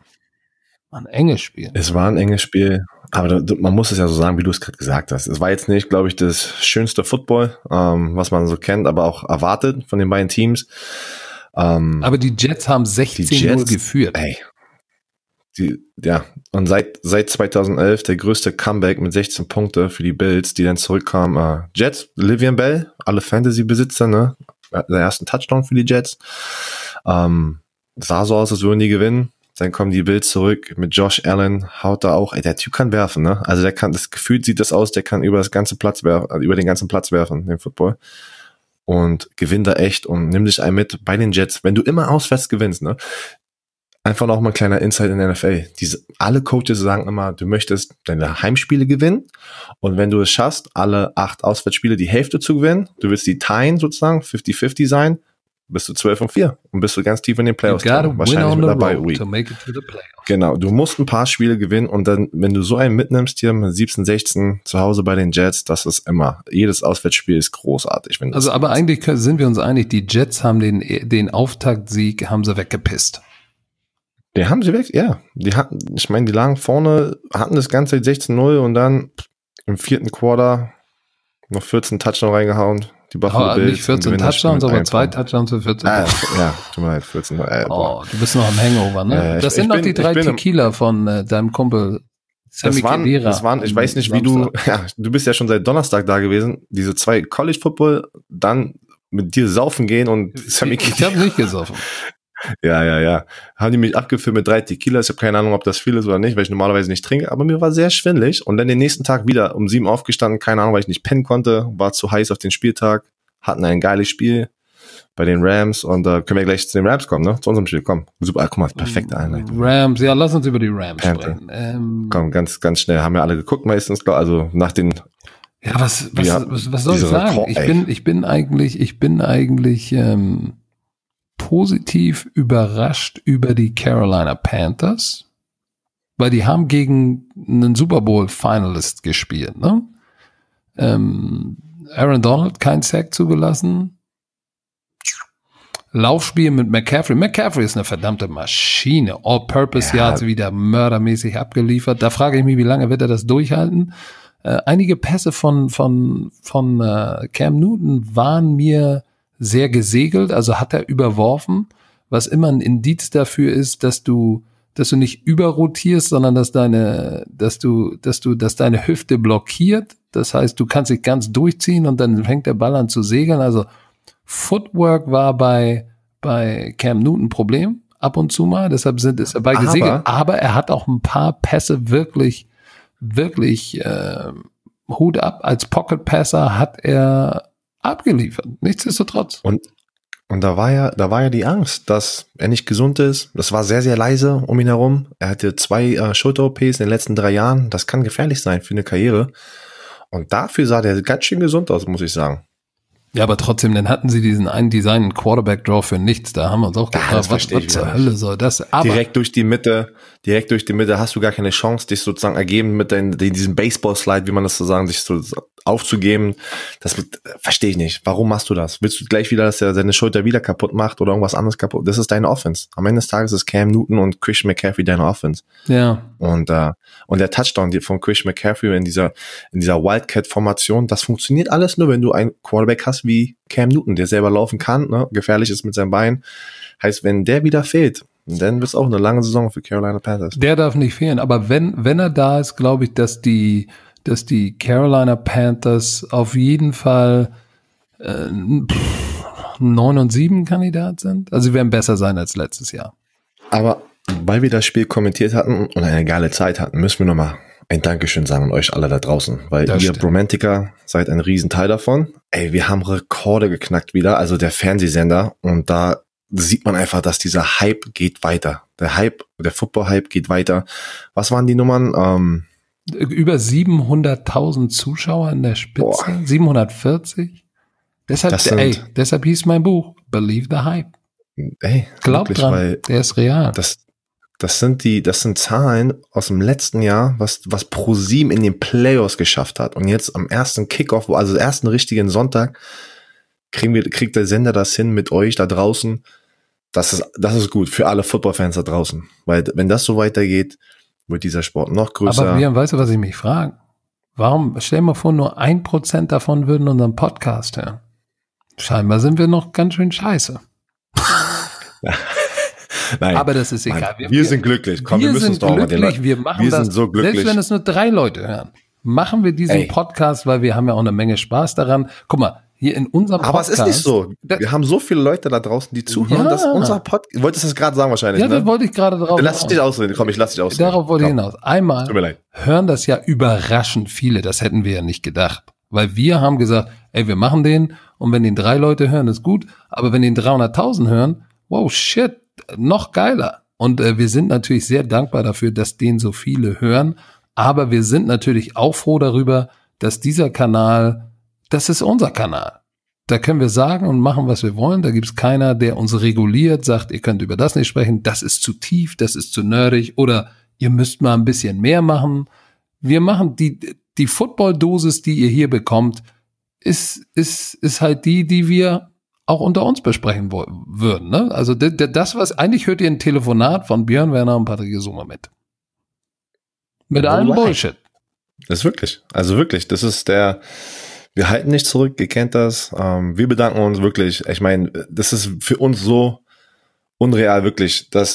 Es war ein enges Spiel, aber man muss es ja so sagen, wie du es gerade gesagt hast. Es war jetzt nicht, glaube ich, das schönste Football, was man so kennt, aber auch erwartet von den beiden Teams. Aber die Jets haben 16-0 geführt. Ey. Und seit 2011 der größte Comeback mit 16 Punkte für die Bills, die dann zurückkamen. Jets, Le'Veon Bell, alle Fantasy-Besitzer, ne? Der ersten Touchdown für die Jets. Sah so aus, als würden die gewinnen. Dann kommen die Bills zurück mit Josh Allen, haut da auch, ey, der Typ kann werfen, ne? Also der kann, das gefühlt sieht das aus, der kann über den ganzen Platz werfen, den Football. Und gewinnt da echt und nimm dich einen mit bei den Jets. Wenn du immer auswärts gewinnst, ne? Einfach noch mal ein kleiner Insight in der NFL. Alle Coaches sagen immer, du möchtest deine Heimspiele gewinnen und wenn du es schaffst, alle 8 Auswärtsspiele die Hälfte zu gewinnen, du willst die teilen sozusagen, 50-50 sein, bist du 12-4 und bist du ganz tief in den Playoffs drin. Wahrscheinlich mit dabei. Genau, du musst ein paar Spiele gewinnen und dann, wenn du so einen mitnimmst hier mit 17-16 zu Hause bei den Jets, das ist immer, jedes Auswärtsspiel ist großartig. Also aber eigentlich sind wir uns einig, die Jets haben den Auftaktsieg, haben sie weggepisst. Die haben sie weg, ja. Die lagen vorne, hatten das Ganze 16-0 und dann im 4. Quarter noch 14 Touchdowns reingehauen. Die Buffalo Bills. Nicht 14 Touchdowns, aber 2 Touchdowns für 14. Ja, tut mir leid, 14. Du bist noch am Hangover, ne? Das sind noch die 3 Tequila von deinem Kumpel Sammy Kedira. Ich weiß nicht, wie du bist ja schon seit Donnerstag da gewesen. Diese 2 College Football, dann mit dir saufen gehen und Sammy Ich habe nicht gesoffen. Ja. Haben die mich abgefüllt mit 3 Tequilas. Ich habe keine Ahnung, ob das viel ist oder nicht, weil ich normalerweise nicht trinke. Aber mir war sehr schwindelig. Und dann den nächsten Tag wieder um 7 aufgestanden. Keine Ahnung, weil ich nicht pennen konnte. War zu heiß auf den Spieltag. Hatten ein geiles Spiel bei den Rams. Und können wir gleich zu den Rams kommen, ne? Zu unserem Spiel. Komm, super. Guck mal, perfekte Einleitung. Rams, ja, lass uns über die Rams sprechen. Komm, ganz schnell. Haben wir alle geguckt meistens. Also nach den... Ja, was soll ich sagen? Ich bin eigentlich positiv überrascht über die Carolina Panthers, weil die haben gegen einen Super Bowl Finalist gespielt, ne? Aaron Donald kein Sack zugelassen. Laufspiel mit McCaffrey. McCaffrey ist eine verdammte Maschine. All-Purpose Yards wieder mördermäßig abgeliefert. Da frage ich mich, wie lange wird er das durchhalten? Einige Pässe von Cam Newton waren mir sehr gesegelt, also hat er überworfen, was immer ein Indiz dafür ist, dass du nicht überrotierst, sondern dass deine Hüfte blockiert. Das heißt, du kannst dich ganz durchziehen und dann fängt der Ball an zu segeln. Also Footwork war bei Cam Newton ein Problem ab und zu mal, deshalb ist er bei gesegelt. Aber er hat auch ein paar Pässe wirklich Hut ab. Als Pocket Passer hat er abgeliefert. Nichtsdestotrotz. Und da war ja die Angst, dass er nicht gesund ist. Das war sehr, sehr leise um ihn herum. Er hatte 2 Schulter-OPs in den letzten 3 Jahren. Das kann gefährlich sein für eine Karriere. Und dafür sah der ganz schön gesund aus, muss ich sagen. Ja, aber trotzdem, dann hatten sie diesen einen Design Quarterback-Draw für nichts. Da haben wir uns auch gefragt, was zur Hölle soll das? Aber direkt durch die Mitte hast du gar keine Chance, dich sozusagen ergeben mit diesem Baseball-Slide, wie man das so sagen, sich so aufzugeben. Das verstehe ich nicht. Warum machst du das? Willst du gleich wieder, dass er seine Schulter wieder kaputt macht oder irgendwas anderes kaputt? Das ist deine Offense. Am Ende des Tages ist Cam Newton und Christian McCaffrey deine Offense. Ja. Und der Touchdown von Christian McCaffrey in dieser Wildcat-Formation, das funktioniert alles nur, wenn du einen Quarterback hast wie Cam Newton, der selber laufen kann, ne, gefährlich ist mit seinem Bein. Heißt, wenn der wieder fehlt, dann wird es auch eine lange Saison für Carolina Panthers. Der darf nicht fehlen, aber wenn er da ist, glaube ich, dass die Carolina Panthers auf jeden Fall 9-7 Kandidat sind. Also sie werden besser sein als letztes Jahr. Aber weil wir das Spiel kommentiert hatten und eine geile Zeit hatten, müssen wir nochmal ein Dankeschön sagen an euch alle da draußen, weil das ihr Bromantiker seid ein Riesenteil davon. Ey, wir haben Rekorde geknackt wieder, also der Fernsehsender, und da sieht man einfach, dass dieser Hype geht weiter. Der Football-Hype geht weiter. Was waren die Nummern? Über 700.000 Zuschauer in der Spitze. Boah. 740. Deshalb hieß mein Buch Believe the Hype. Ey, glaubt wirklich, dran, der ist real. Das sind Zahlen aus dem letzten Jahr, was ProSieben in den Playoffs geschafft hat. Und jetzt am ersten Kickoff, also ersten richtigen Sonntag, kriegt der Sender das hin mit euch da draußen. Das ist gut für alle Footballfans da draußen. Weil wenn das so weitergeht, wird dieser Sport noch größer. Aber Björn, weißt du, was ich mich frage? Warum, stell dir mal vor, nur 1% davon würden unseren Podcast hören. Scheinbar sind wir noch ganz schön scheiße. Nein, aber das ist egal. Wir sind glücklich. Komm, wir müssen es doch mal den Leuten. Wir machen das, sind so glücklich. Selbst wenn es nur 3 Leute hören, machen wir diesen Podcast, weil wir haben ja auch eine Menge Spaß daran. Guck mal, hier in unserem Podcast. Aber es ist nicht so. Wir haben so viele Leute da draußen, die zuhören, dass unser Podcast. Wolltest du das gerade sagen wahrscheinlich? Ja, das wollte ich gerade drauf. Lass dich ausreden. Komm, ich lass dich ausreden. Darauf wollte ich hinaus. Einmal hören das ja überraschend viele. Das hätten wir ja nicht gedacht. Weil wir haben gesagt, ey, wir machen den, und wenn den 3 Leute hören, ist gut. Aber wenn den 300.000 hören, wow, shit, noch geiler. Und wir sind natürlich sehr dankbar dafür, dass den so viele hören. Aber wir sind natürlich auch froh darüber, dass dieser Kanal, das ist unser Kanal. Da können wir sagen und machen, was wir wollen. Da gibt's keiner, der uns reguliert, sagt, ihr könnt über das nicht sprechen, das ist zu tief, das ist zu nerdig, oder ihr müsst mal ein bisschen mehr machen. Wir machen die Football-Dosis, die ihr hier bekommt, ist halt die wir auch unter uns besprechen würden. Ne? Also das, was eigentlich hört ihr ein Telefonat von Björn Werner und Patrick Gesuma mit. Mit allem Bullshit. Das ist wirklich. Also wirklich, das ist wir halten nicht zurück, ihr kennt das. Wir bedanken uns wirklich. Ich meine, das ist für uns so unreal wirklich, dass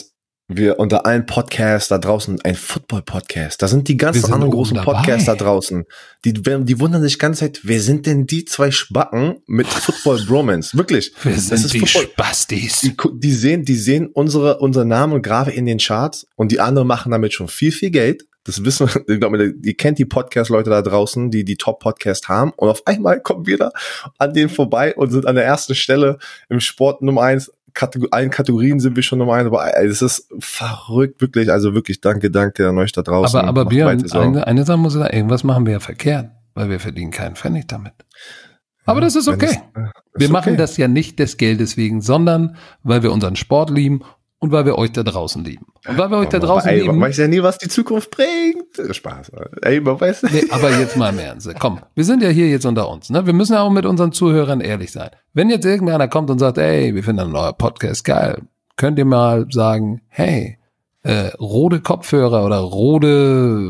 Wir unter allen Podcasts da draußen, ein Football-Podcast. Da sind die Wir ganzen sind anderen oben großen dabei. Podcasts da draußen. Die wundern sich die ganze Zeit, wer sind denn die zwei Spacken mit Football-Bromance? Wirklich. Wir Das sind ist die Football. Spastis. Die sehen unsere Namen gerade in den Charts und die anderen machen damit schon viel, viel Geld. Das wissen wir, ich glaube, ihr kennt die Podcast-Leute da draußen, die Top-Podcast haben. Und auf einmal kommen wir da an denen vorbei und sind an der ersten Stelle im Sport Nummer 1. Allen Kategorien sind wir schon Nummer 1. Aber es ist verrückt, wirklich. Also wirklich, danke an euch da draußen. Aber Macht Björn, weiter so. eine Sache muss ich sagen, irgendwas machen wir ja verkehrt, weil wir verdienen keinen Pfennig damit. Aber das ist okay. Wir machen das ja nicht des Geldes wegen, sondern weil wir unseren Sport lieben und weil wir euch da draußen lieben. Und weil wir euch da draußen lieben. Man weiß ja nie, was die Zukunft bringt. Spaß. Ey, man weiß nicht. Nee, aber jetzt mal im Ernst. Komm, wir sind ja hier jetzt unter uns. Ne? Wir müssen ja auch mit unseren Zuhörern ehrlich sein. Wenn jetzt irgendeiner kommt und sagt, ey, wir finden euer Podcast geil, könnt ihr mal sagen, hey, rote Kopfhörer oder rote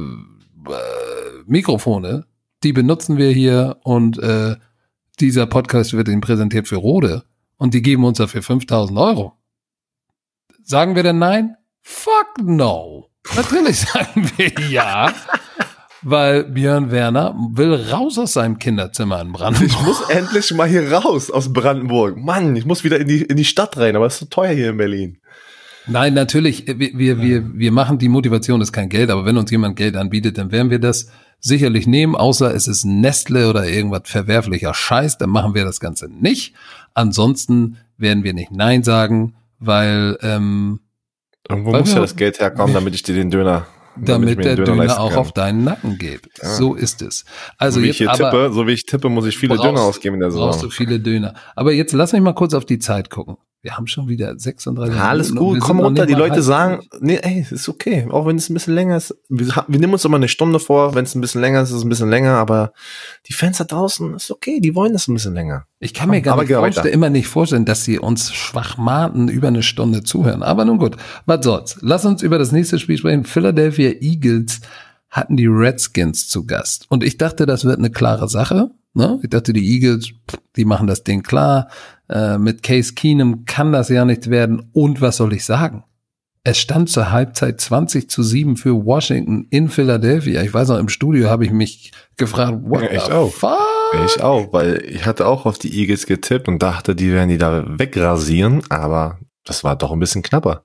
Mikrofone, die benutzen wir hier und dieser Podcast wird Ihnen präsentiert für Rode und die geben uns dafür 5.000 Euro. Sagen wir denn nein? Fuck no. Natürlich sagen wir ja, weil Björn Werner will raus aus seinem Kinderzimmer in Brandenburg. Ich muss endlich mal hier raus aus Brandenburg. Mann, ich muss wieder in die Stadt rein, aber es ist so teuer hier in Berlin. Nein, natürlich, wir machen, die Motivation ist kein Geld, aber wenn uns jemand Geld anbietet, dann werden wir das sicherlich nehmen, außer es ist Nestle oder irgendwas verwerflicher Scheiß, dann machen wir das Ganze nicht. Ansonsten werden wir nicht Nein sagen, weil irgendwo muss ja das Geld herkommen, damit ich dir den Döner, damit der Döner leisten auch kann. auf deinen Nacken geht. Ja. So ist es. Also so wie jetzt ich tippe, muss ich viele Döner ausgeben in der Saison. Brauchst du viele Döner. Aber jetzt lass mich mal kurz auf die Zeit gucken. Wir haben schon wieder 36 Alles gut, komm runter. Die Leute sagen, nee, ey, ist okay. Auch wenn es ein bisschen länger ist. Wir nehmen uns immer eine Stunde vor. Wenn es ein bisschen länger ist, ist es ein bisschen länger. Aber die Fans da draußen, ist okay. Die wollen das ein bisschen länger. Ich kann mir immer nicht vorstellen, dass sie uns Schwachmaten über eine Stunde zuhören. Aber nun gut, was soll's. Lass uns über das nächste Spiel sprechen. Philadelphia Eagles hatten die Redskins zu Gast. Und ich dachte, das wird eine klare Sache. Ne? Ich dachte, die Eagles, die machen das Ding klar. Mit Case Keenum kann das ja nichts werden. Und was soll ich sagen? Es stand zur Halbzeit 20-7 für Washington in Philadelphia. Ich weiß noch, im Studio habe ich mich gefragt, what the fuck? Ich auch, weil ich hatte auch auf die Eagles getippt und dachte, die werden die da wegrasieren, aber das war doch ein bisschen knapper.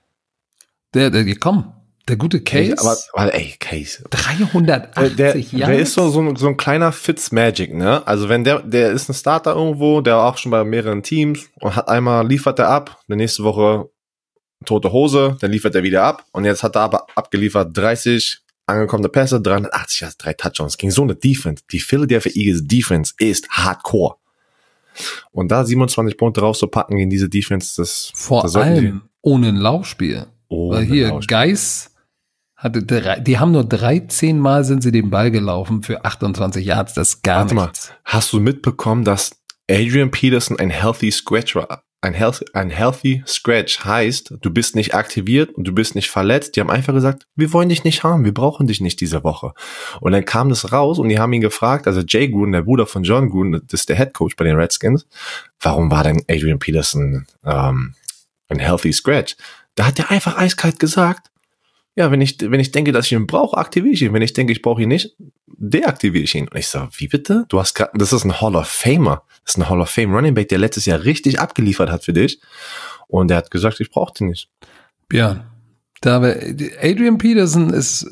Der gute Case. Aber Case. 380 Jahre. Der ist so ein kleiner Fitzmagic, ne? Also wenn der ist ein Starter irgendwo, der auch schon bei mehreren Teams und hat einmal liefert er ab, eine nächste Woche tote Hose, dann liefert er wieder ab und jetzt hat er aber abgeliefert 30 angekommene Pässe, 380 Yards, 3 Touchdowns. Gegen so eine Defense. Die Philadelphia Eagles Defense ist hardcore. Und da 27 Punkte rauszupacken gegen diese Defense, das vor allem ohne ein Laufspiel. Weil hier Geis die haben nur 13 Mal sind sie den Ball gelaufen für 28 Yards, das ist gar nichts. Mal, hast du mitbekommen, dass Adrian Peterson ein Healthy Scratch war? Ein Healthy Scratch heißt, du bist nicht aktiviert und du bist nicht verletzt. Die haben einfach gesagt, wir wollen dich nicht haben, wir brauchen dich nicht diese Woche. Und dann kam das raus und die haben ihn gefragt, also Jay Gruden, der Bruder von John Gruden, das ist der Head Coach bei den Redskins, warum war denn Adrian Peterson ein Healthy Scratch? Da hat er einfach eiskalt gesagt, ja, wenn ich denke, dass ich ihn brauche, aktiviere ich ihn. Wenn ich denke, ich brauche ihn nicht, deaktiviere ich ihn. Und ich sage, wie bitte? Das ist ein Hall of Famer. Das ist ein Hall of Fame Running Back, der letztes Jahr richtig abgeliefert hat für dich. Und er hat gesagt, ich brauche den nicht. Björn, Adrian Peterson ist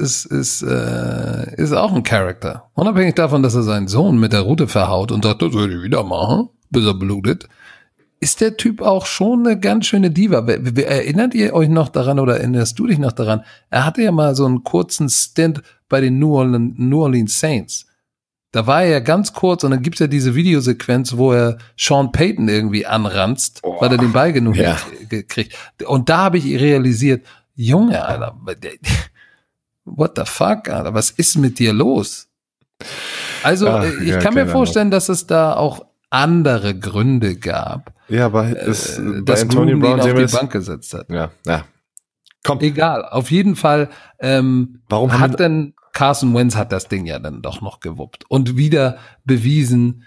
auch ein Charakter. Unabhängig davon, dass er seinen Sohn mit der Rute verhaut und sagt, das würde ich wieder machen, bis er blutet. Ist der Typ auch schon eine ganz schöne Diva. Erinnert ihr euch noch daran oder erinnerst du dich noch daran? Er hatte ja mal so einen kurzen Stint bei den New Orleans Saints. Da war er ja ganz kurz und dann gibt's ja diese Videosequenz, wo er Sean Payton irgendwie anranzt, weil er den Ball genug gekriegt. Und da habe ich realisiert, Junge, Alter, what the fuck, Alter, was ist mit dir los? Also ich kann mir vorstellen, dass es da auch andere Gründe gab, ja, aber dass Antonio Brown auf die Bank gesetzt hat. Ja. Komm. Egal, auf jeden Fall warum hat denn Carson Wentz hat das Ding ja dann doch noch gewuppt und wieder bewiesen,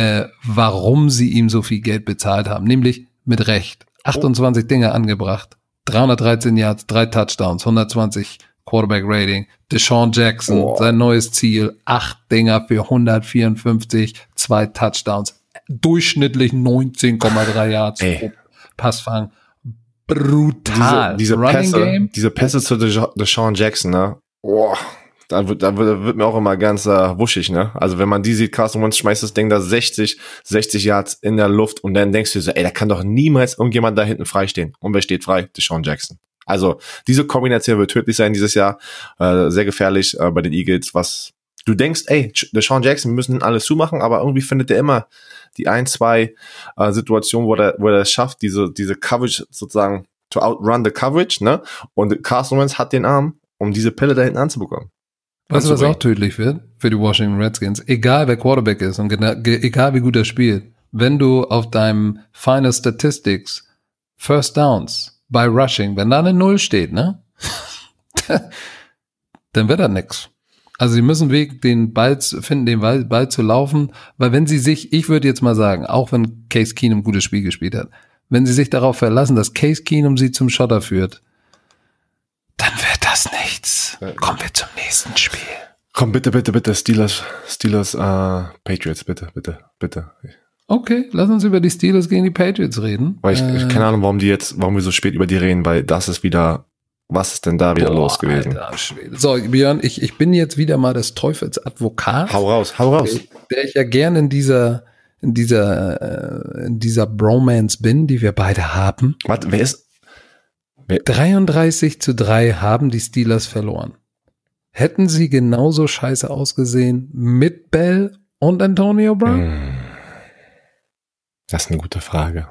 warum sie ihm so viel Geld bezahlt haben, nämlich mit Recht. 28 Dinge angebracht 313 Yards, 3 Touchdowns, 120 Quarterback Rating. Deshaun Jackson, sein neues Ziel, 8 Dinger für 154, 2 Touchdowns, durchschnittlich 19,3 Yards pro Passfang. Brutal. Diese Pässe zu Deshaun Jackson, ne? Boah. Da wird mir auch immer ganz wuschig, ne? Also wenn man die sieht, Carson Wentz schmeißt das Ding da 60 Yards in der Luft und dann denkst du so, ey, da kann doch niemals irgendjemand da hinten frei stehen. Und wer steht frei? Deshaun Jackson. Also diese Kombination wird tödlich sein dieses Jahr. Sehr gefährlich bei den Eagles. Was du denkst, ey, Deshaun Jackson, wir müssen alles zumachen, aber irgendwie findet er immer die 1-2 Situationen, wo er es schafft, diese Coverage sozusagen to outrun the coverage, ne? Und Carson Wentz hat den Arm, um diese Pille da hinten anzubekommen. Weißt du, was auch tödlich wird für die Washington Redskins? Egal, wer Quarterback ist und egal, wie gut er spielt. Wenn du auf deinem Final Statistics First Downs bei Rushing, wenn da eine 0 steht, ne? dann wird das nix. Also sie müssen Weg, den Ball zu laufen, weil wenn sie sich, ich würde jetzt mal sagen, auch wenn Case Keenum ein gutes Spiel gespielt hat, wenn sie sich darauf verlassen, dass Case Keenum sie zum Schotter führt, dann wird das nichts. Kommen wir zum nächsten Spiel. Komm, bitte, Steelers, Patriots, bitte. Okay, lass uns über die Steelers gegen die Patriots reden. Weil ich keine Ahnung, warum wir so spät über die reden, weil das ist wieder, was ist denn da wieder los gewesen? Alter, so, Björn, ich bin jetzt wieder mal des Teufels Advokat. Hau raus. Der ich ja gerne in dieser Bromance bin, die wir beide haben. Warte, wer ist? 33-3 haben die Steelers verloren. Hätten sie genauso scheiße ausgesehen mit Bell und Antonio Brown? Das ist eine gute Frage.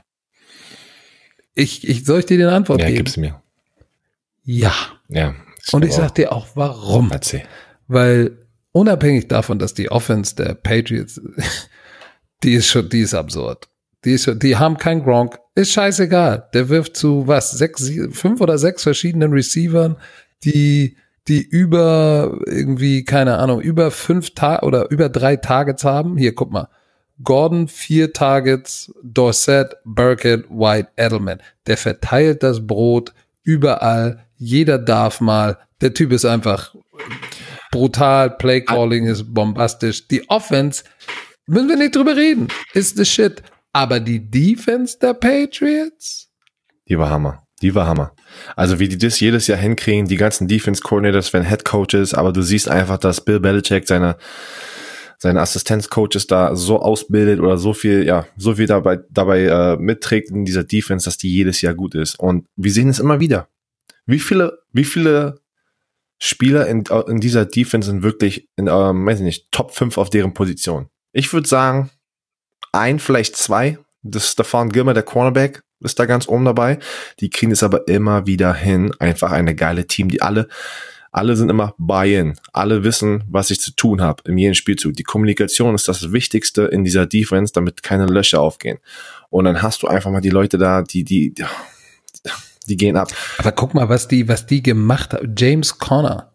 Soll ich dir den Antwort geben? Ja, gib's mir. Ja. Und ich sag dir auch, warum. Erzähl. Weil unabhängig davon, dass die Offense der Patriots, die ist absurd. Die haben keinen Gronk. Ist scheißegal. Der wirft zu 5 oder 6 verschiedenen Receivern, die über irgendwie, keine Ahnung, über 5 oder über 3 Targets haben. Hier, guck mal. Gordon 4 Targets, Dorsett, Burkett, White, Edelman. Der verteilt das Brot überall. Jeder darf mal. Der Typ ist einfach brutal. Playcalling ist bombastisch. Die Offense, müssen wir nicht drüber reden, ist the shit. Aber die Defense der Patriots? Die war Hammer. Also wie die das jedes Jahr hinkriegen, die ganzen Defense-Coordinators werden Head-Coaches, aber du siehst einfach, dass Bill Belichick seine Assistenzcoaches da so ausbildet oder so viel dabei mitträgt in dieser Defense, dass die jedes Jahr gut ist. Und wir sehen es immer wieder. Wie viele Spieler in dieser Defense sind wirklich weiß ich nicht, Top 5 auf deren Position? Ich würde sagen, vielleicht 2. Das ist Stephon Gilmore, der Cornerback, ist da ganz oben dabei. Die kriegen es aber immer wieder hin. Einfach eine geile Team, die alle sind immer buy-in. Alle wissen, was ich zu tun habe in jedem Spielzug. Die Kommunikation ist das Wichtigste in dieser Defense, damit keine Löcher aufgehen. Und dann hast du einfach mal die Leute da, die gehen ab. Aber guck mal, was die gemacht haben. James Conner.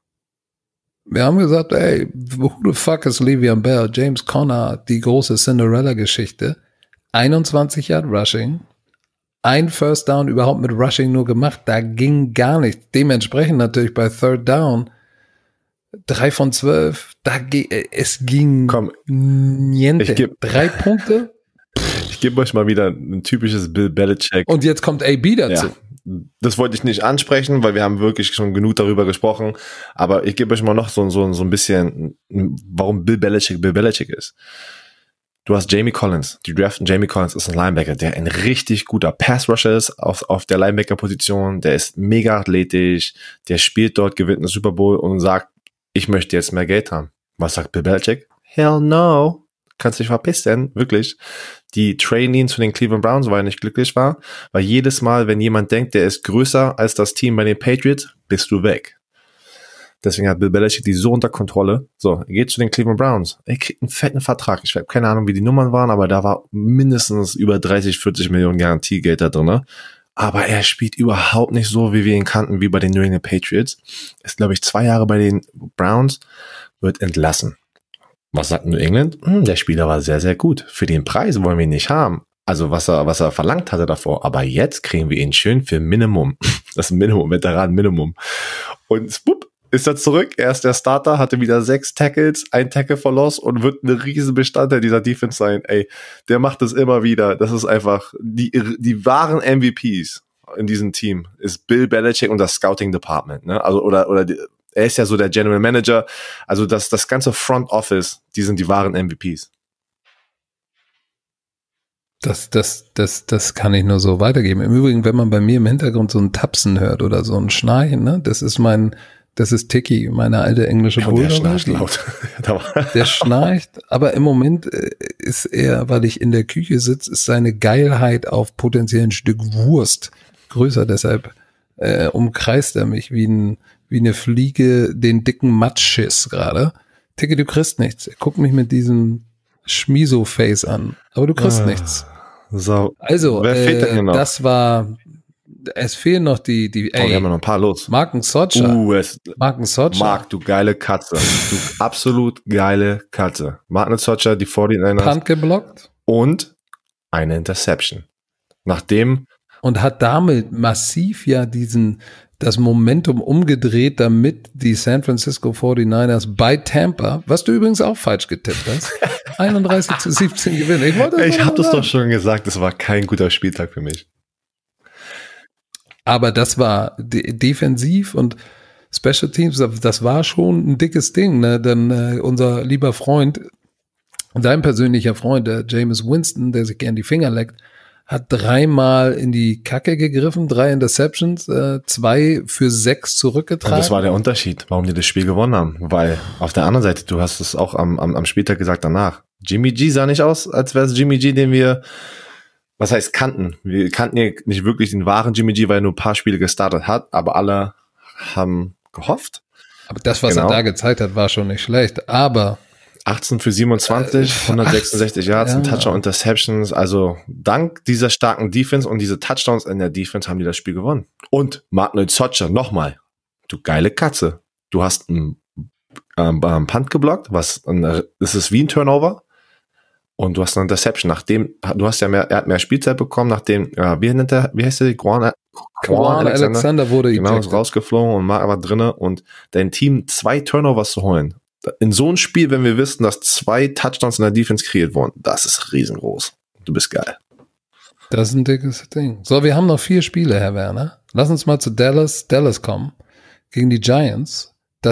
Wir haben gesagt, ey, who the fuck is Le'Veon Bell? James Conner, die große Cinderella-Geschichte. 21 Yard Rushing. Ein First Down überhaupt mit Rushing nur gemacht. Da ging gar nichts. Dementsprechend natürlich bei Third Down 3 von 12. Es ging niente. 3 Punkte. Ich gebe euch mal wieder ein typisches Bill Belichick. Und jetzt kommt AB dazu. Ja. Das wollte ich nicht ansprechen, weil wir haben wirklich schon genug darüber gesprochen. Aber ich gebe euch mal noch so ein bisschen, warum Bill Belichick ist. Du hast Jamie Collins. Die draften Jamie Collins ist ein Linebacker, der ein richtig guter Pass-Rusher ist auf der Linebacker-Position. Der ist mega athletisch. Der spielt dort, gewinnt einen Super Bowl und sagt, ich möchte jetzt mehr Geld haben. Was sagt Bill Belichick? Hell no. Kannst dich verpissen, wirklich. Die traden ihn zu den Cleveland Browns, weil er nicht glücklich war. Weil jedes Mal, wenn jemand denkt, der ist größer als das Team bei den Patriots, bist du weg. Deswegen hat Bill Belichick die so unter Kontrolle. So, er geht zu den Cleveland Browns. Er kriegt einen fetten Vertrag. Ich habe keine Ahnung, wie die Nummern waren, aber da war mindestens über 30, 40 Millionen Garantiegeld da drin. Aber er spielt überhaupt nicht so, wie wir ihn kannten, wie bei den New England Patriots. Ist, glaube ich, 2 Jahre bei den Browns, wird entlassen. Was sagt New England? Der Spieler war sehr, sehr gut. Für den Preis wollen wir ihn nicht haben. Also was er verlangt hatte davor. Aber jetzt kriegen wir ihn schön für Minimum. Das Minimum, Veteran-Minimum. Und spupp, ist er zurück. Er ist der Starter, hatte wieder 6 Tackles, 1 Tackle verlost und wird ein riesen Bestandteil dieser Defense sein. Ey, der macht das immer wieder. Das ist einfach, die wahren MVPs in diesem Team ist Bill Belichick und das Scouting Department, ne? Also, er ist ja so der General Manager. Also das ganze Front Office, die sind die wahren MVPs. Das kann ich nur so weitergeben. Im Übrigen, wenn man bei mir im Hintergrund so ein Tapsen hört oder so ein Schnarchen, ne, das ist Tiki, meine alte englische Bulldogge. Der schnarcht laut. Der schnarcht, aber im Moment ist er, weil ich in der Küche sitze, ist seine Geilheit auf potenziell ein Stück Wurst größer. Deshalb umkreist er mich wie eine Fliege den dicken Matschschiss gerade. Tiki, du kriegst nichts. Er guckt mich mit diesem Schmiso-Face an, aber du kriegst nichts. So, also, wer fehlt denn hier noch? Es fehlen noch die wir haben ja noch ein paar los. Marken Socha. Mark, du geile Katze. Du absolut geile Katze. Marken Socha, die 49ers. Punt geblockt. Und eine Interception. Und hat damit massiv ja das Momentum umgedreht, damit die San Francisco 49ers bei Tampa, was du übrigens auch falsch getippt hast, 31-17 gewinnen. Ich habe das doch schon gesagt, das war kein guter Spieltag für mich. Aber das war defensiv und Special Teams, das war schon ein dickes Ding, ne? Denn unser lieber Freund, dein persönlicher Freund, der Jameis Winston, der sich gern die Finger leckt, hat 3-mal in die Kacke gegriffen, 3 Interceptions, 2 für 6 zurückgetragen. Und das war der Unterschied, warum die das Spiel gewonnen haben. Weil auf der anderen Seite, du hast es auch am Spieltag gesagt danach, Jimmy G sah nicht aus, als wäre es Jimmy G, den wir, was heißt kannten. Wir kannten ja nicht wirklich den wahren Jimmy G, weil er nur ein paar Spiele gestartet hat, aber alle haben gehofft. Aber das, was er da gezeigt hat, war schon nicht schlecht, aber 18 für 27, 166 Yards, ein Touchdown, Interceptions. Also dank dieser starken Defense und diese Touchdowns in der Defense haben die das Spiel gewonnen. Und Martin Socha, nochmal, du geile Katze. Du hast einen Punt geblockt, das ist wie ein Turnover. Und du hast eine Interception. Er hat mehr Spielzeit bekommen, nachdem, wie heißt der? Quan Alexander wurde genau, ist rausgeflogen und Mark war drinne und dein Team 2 Turnovers zu holen. In so einem Spiel, wenn wir wissen, dass 2 Touchdowns in der Defense kreiert wurden, das ist riesengroß. Du bist geil. Das ist ein dickes Ding. So, wir haben noch 4 Spiele, Herr Werner. Lass uns mal zu Dallas kommen. Gegen die Giants. Da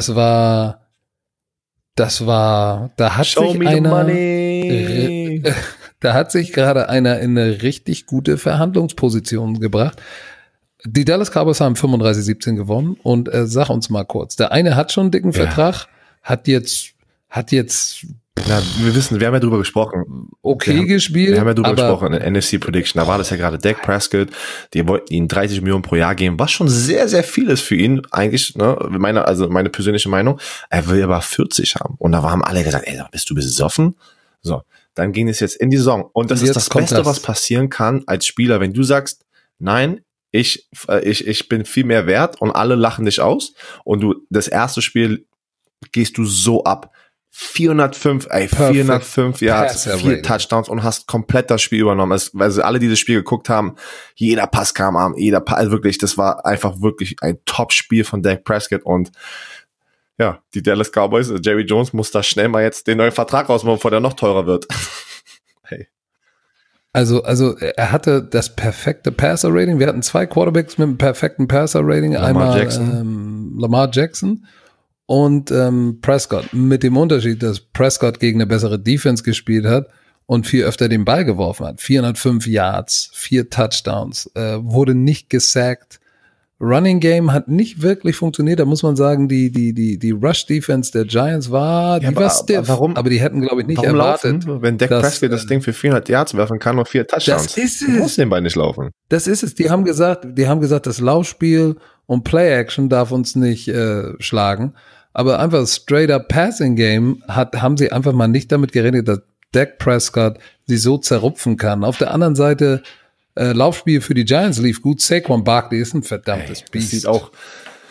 hat sich gerade einer in eine richtig gute Verhandlungsposition gebracht. Die Dallas Cowboys haben 35-17 gewonnen und sag uns mal kurz, der eine hat schon einen dicken Vertrag, hat jetzt Na, wir haben ja drüber gesprochen. Gespielt. Wir haben ja drüber gesprochen in NFC Prediction. Da war das ja gerade Dak Prescott. Die wollten ihn 30 Millionen pro Jahr geben, was schon sehr, sehr viel ist für ihn. Eigentlich, ne, meine persönliche Meinung. Er will aber 40 haben. Und da haben alle gesagt, ey, bist du besoffen? So. Dann ging es jetzt in die Saison. Und das ist das Beste, was passieren kann als Spieler, wenn du sagst, nein, ich bin viel mehr wert und alle lachen dich aus und du das erste Spiel gehst du so ab. 405 Yards, 4 Touchdowns und hast komplett das Spiel übernommen. Weil sie alle dieses Spiel geguckt haben, jeder Pass kam an, also wirklich, das war einfach wirklich ein Top-Spiel von Dak Prescott und ja, die Dallas Cowboys, Jerry Jones muss da schnell mal jetzt den neuen Vertrag rausmachen, bevor der noch teurer wird. Hey. Also er hatte das perfekte Passer-Rating. Wir hatten 2 Quarterbacks mit einem perfekten Passer-Rating. Einmal Lamar Jackson und Prescott. Mit dem Unterschied, dass Prescott gegen eine bessere Defense gespielt hat und viel öfter den Ball geworfen hat. 405 Yards, 4 Touchdowns, wurde nicht gesackt. Running Game hat nicht wirklich funktioniert. Da muss man sagen, die Rush Defense der Giants war stiff. Warum? Aber die hätten, glaube ich, nicht erwartet. Wenn Dak Prescott das Ding für 400 Yards werfen kann, nur 4 Touchdowns. Das ist es. Du musst den Ball nicht laufen. Das ist es. Die haben gesagt, das Laufspiel und Play-Action darf uns nicht schlagen. Aber einfach straight-up Passing-Game haben sie einfach mal nicht damit gerechnet, dass Dak Prescott sie so zerrupfen kann. Auf der anderen Seite Laufspiel für die Giants lief gut. Saquon Barkley ist ein verdammtes Biest. Sieht auch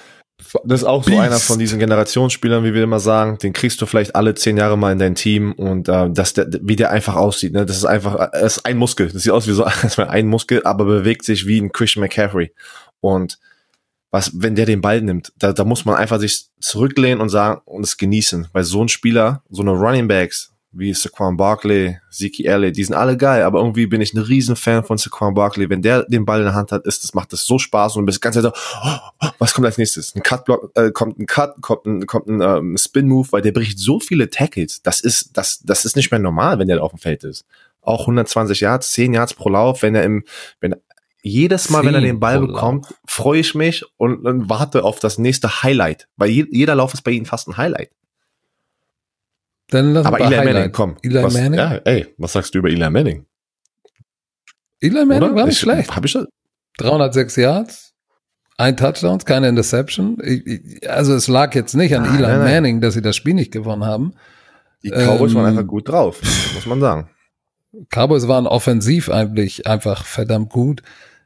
Das ist auch so einer von diesen Generationsspielern, wie wir immer sagen, den kriegst du vielleicht alle 10 Jahre mal in dein Team und wie der einfach aussieht, ne? Das ist ein Muskel. Das sieht aus wie so ein Muskel, aber bewegt sich wie ein Christian McCaffrey. Und wenn der den Ball nimmt, da muss man einfach sich zurücklehnen und sagen und es genießen, weil so ein Spieler, so eine Running Backs wie Saquon Barkley, Zeke Elliott, die sind alle geil, aber irgendwie bin ich ein Riesen-Fan von Saquon Barkley. Wenn der den Ball in der Hand hat, macht das so Spaß und du bist die ganze Zeit so, was kommt als nächstes? Ein Cut-Block, kommt ein Spin-Move, weil der bricht so viele Tackles. Das ist nicht mehr normal, wenn der auf dem Feld ist. Auch 120 Yards, 10 Yards pro Lauf, jedes Mal, wenn er den Ball bekommt, freue ich mich und warte auf das nächste Highlight, weil jeder Lauf ist bei ihm fast ein Highlight. Dann lass aber Eli Manning, komm. Manning? Ja, was sagst du über Eli Manning? Eli Manning war nicht schlecht. Hab ich das? 306 Yards, 1 Touchdown, keine Interception. Also es lag jetzt nicht an Eli Manning, dass sie das Spiel nicht gewonnen haben. Die Cowboys waren einfach gut drauf, muss man sagen. Cowboys waren offensiv eigentlich einfach verdammt gut.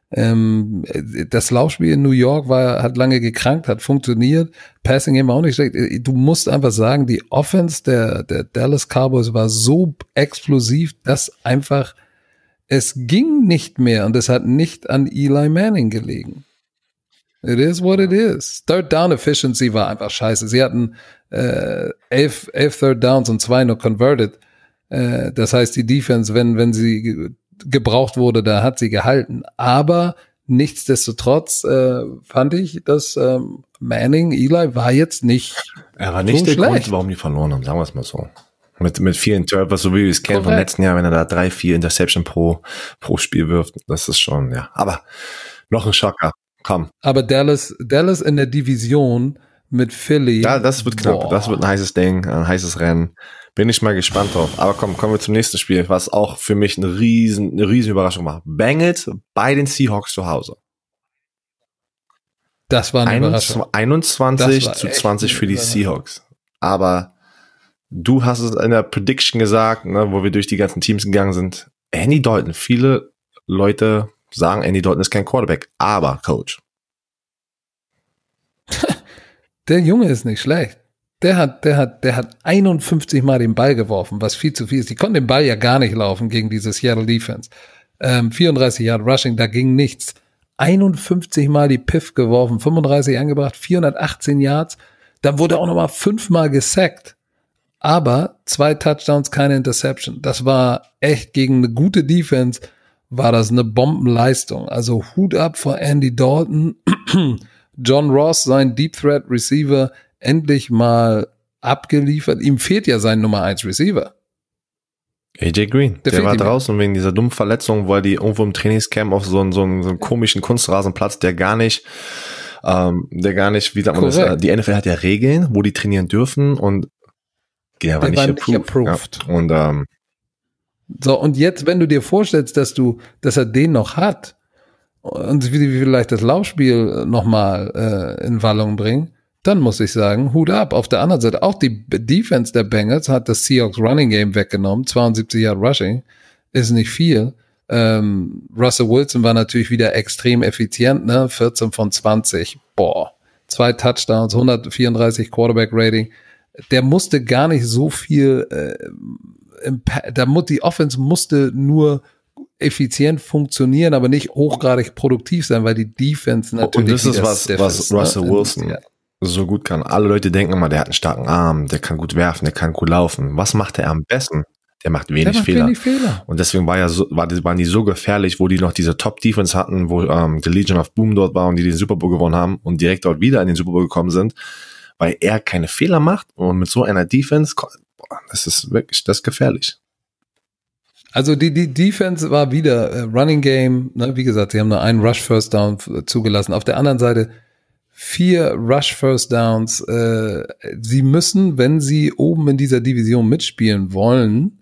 Das Laufspiel in New York hat lange gekrankt, hat funktioniert. Passing Game auch nicht schlecht. Du musst einfach sagen, die Offense der Dallas Cowboys war so explosiv, dass einfach es ging nicht mehr und es hat nicht an Eli Manning gelegen. It is what it is. Third Down Efficiency war einfach scheiße. Sie hatten 11 Third Downs und 2 nur converted. Das heißt, die Defense, wenn sie gebraucht wurde, da hat sie gehalten. Aber nichtsdestotrotz fand ich, dass Eli war jetzt nicht Er war nicht so der schlecht. Grund, warum die verloren haben, sagen wir es mal so. Mit vielen Turnovers, so wie wir es kennen vom letzten Jahr, wenn er da 3-4 Interception pro Spiel wirft, das ist schon, ja. Aber noch ein Schocker, komm. Aber Dallas in der Division mit Philly. Ja, das wird knapp, das wird ein heißes Ding, ein heißes Rennen. Bin ich mal gespannt drauf. Aber kommen wir zum nächsten Spiel, was auch für mich eine riesen Überraschung war. Bengals bei den Seahawks zu Hause. Das war eine Überraschung. 21-20 für die Seahawks. Aber du hast es in der Prediction gesagt, ne, wo wir durch die ganzen Teams gegangen sind. Andy Dalton, viele Leute sagen, Andy Dalton ist kein Quarterback. Aber, Coach. Der Junge ist nicht schlecht. Der hat 51 Mal den Ball geworfen, was viel zu viel ist. Die konnten den Ball ja gar nicht laufen gegen diese Seattle Defense. 34 Yard Rushing, da ging nichts. 51 Mal die Piff geworfen, 35 angebracht, 418 Yards. Dann wurde auch nochmal 5 Mal gesackt. Aber 2 Touchdowns, keine Interception. Das war echt gegen eine gute Defense, war das eine Bombenleistung. Also Hut ab vor Andy Dalton. John Ross, sein Deep Threat Receiver, endlich mal abgeliefert. Ihm fehlt ja sein Nummer 1 Receiver. AJ Green, der war draußen wegen dieser dummen Verletzung, weil die irgendwo im Trainingscamp auf so einen komischen Kunstrasenplatz, der gar nicht, wie sagt man das, die NFL hat ja Regeln, wo die trainieren dürfen und der war nicht approved. Ja. Und so, und jetzt, wenn du dir vorstellst, dass er den noch hat und vielleicht das Laufspiel nochmal in Wallung bringen, dann muss ich sagen, Hut ab. Auf der anderen Seite, auch die Defense der Bengals hat das Seahawks Running Game weggenommen. 72 Yard Rushing ist nicht viel. Russell Wilson war natürlich wieder extrem effizient, ne? 14 von 20. 2 Touchdowns, 134 Quarterback Rating. Der musste gar nicht so viel, die Offense musste nur effizient funktionieren, aber nicht hochgradig produktiv sein, weil die Defense natürlich. Und das ist was Russell Wilson so gut kann. Alle Leute denken immer, der hat einen starken Arm, der kann gut werfen, der kann gut laufen. Was macht er am besten? Der macht wenig Fehler. Und deswegen waren die so gefährlich, wo die noch diese Top-Defense hatten, wo die Legion of Boom dort war und die den Super Bowl gewonnen haben und direkt dort wieder in den Super Bowl gekommen sind, weil er keine Fehler macht und mit so einer Defense, das ist gefährlich. Also die Defense war wieder Running Game, ne? Wie gesagt, sie haben nur einen Rush First Down zugelassen. Auf der anderen Seite 4 Rush First Downs. Sie müssen, wenn sie oben in dieser Division mitspielen wollen,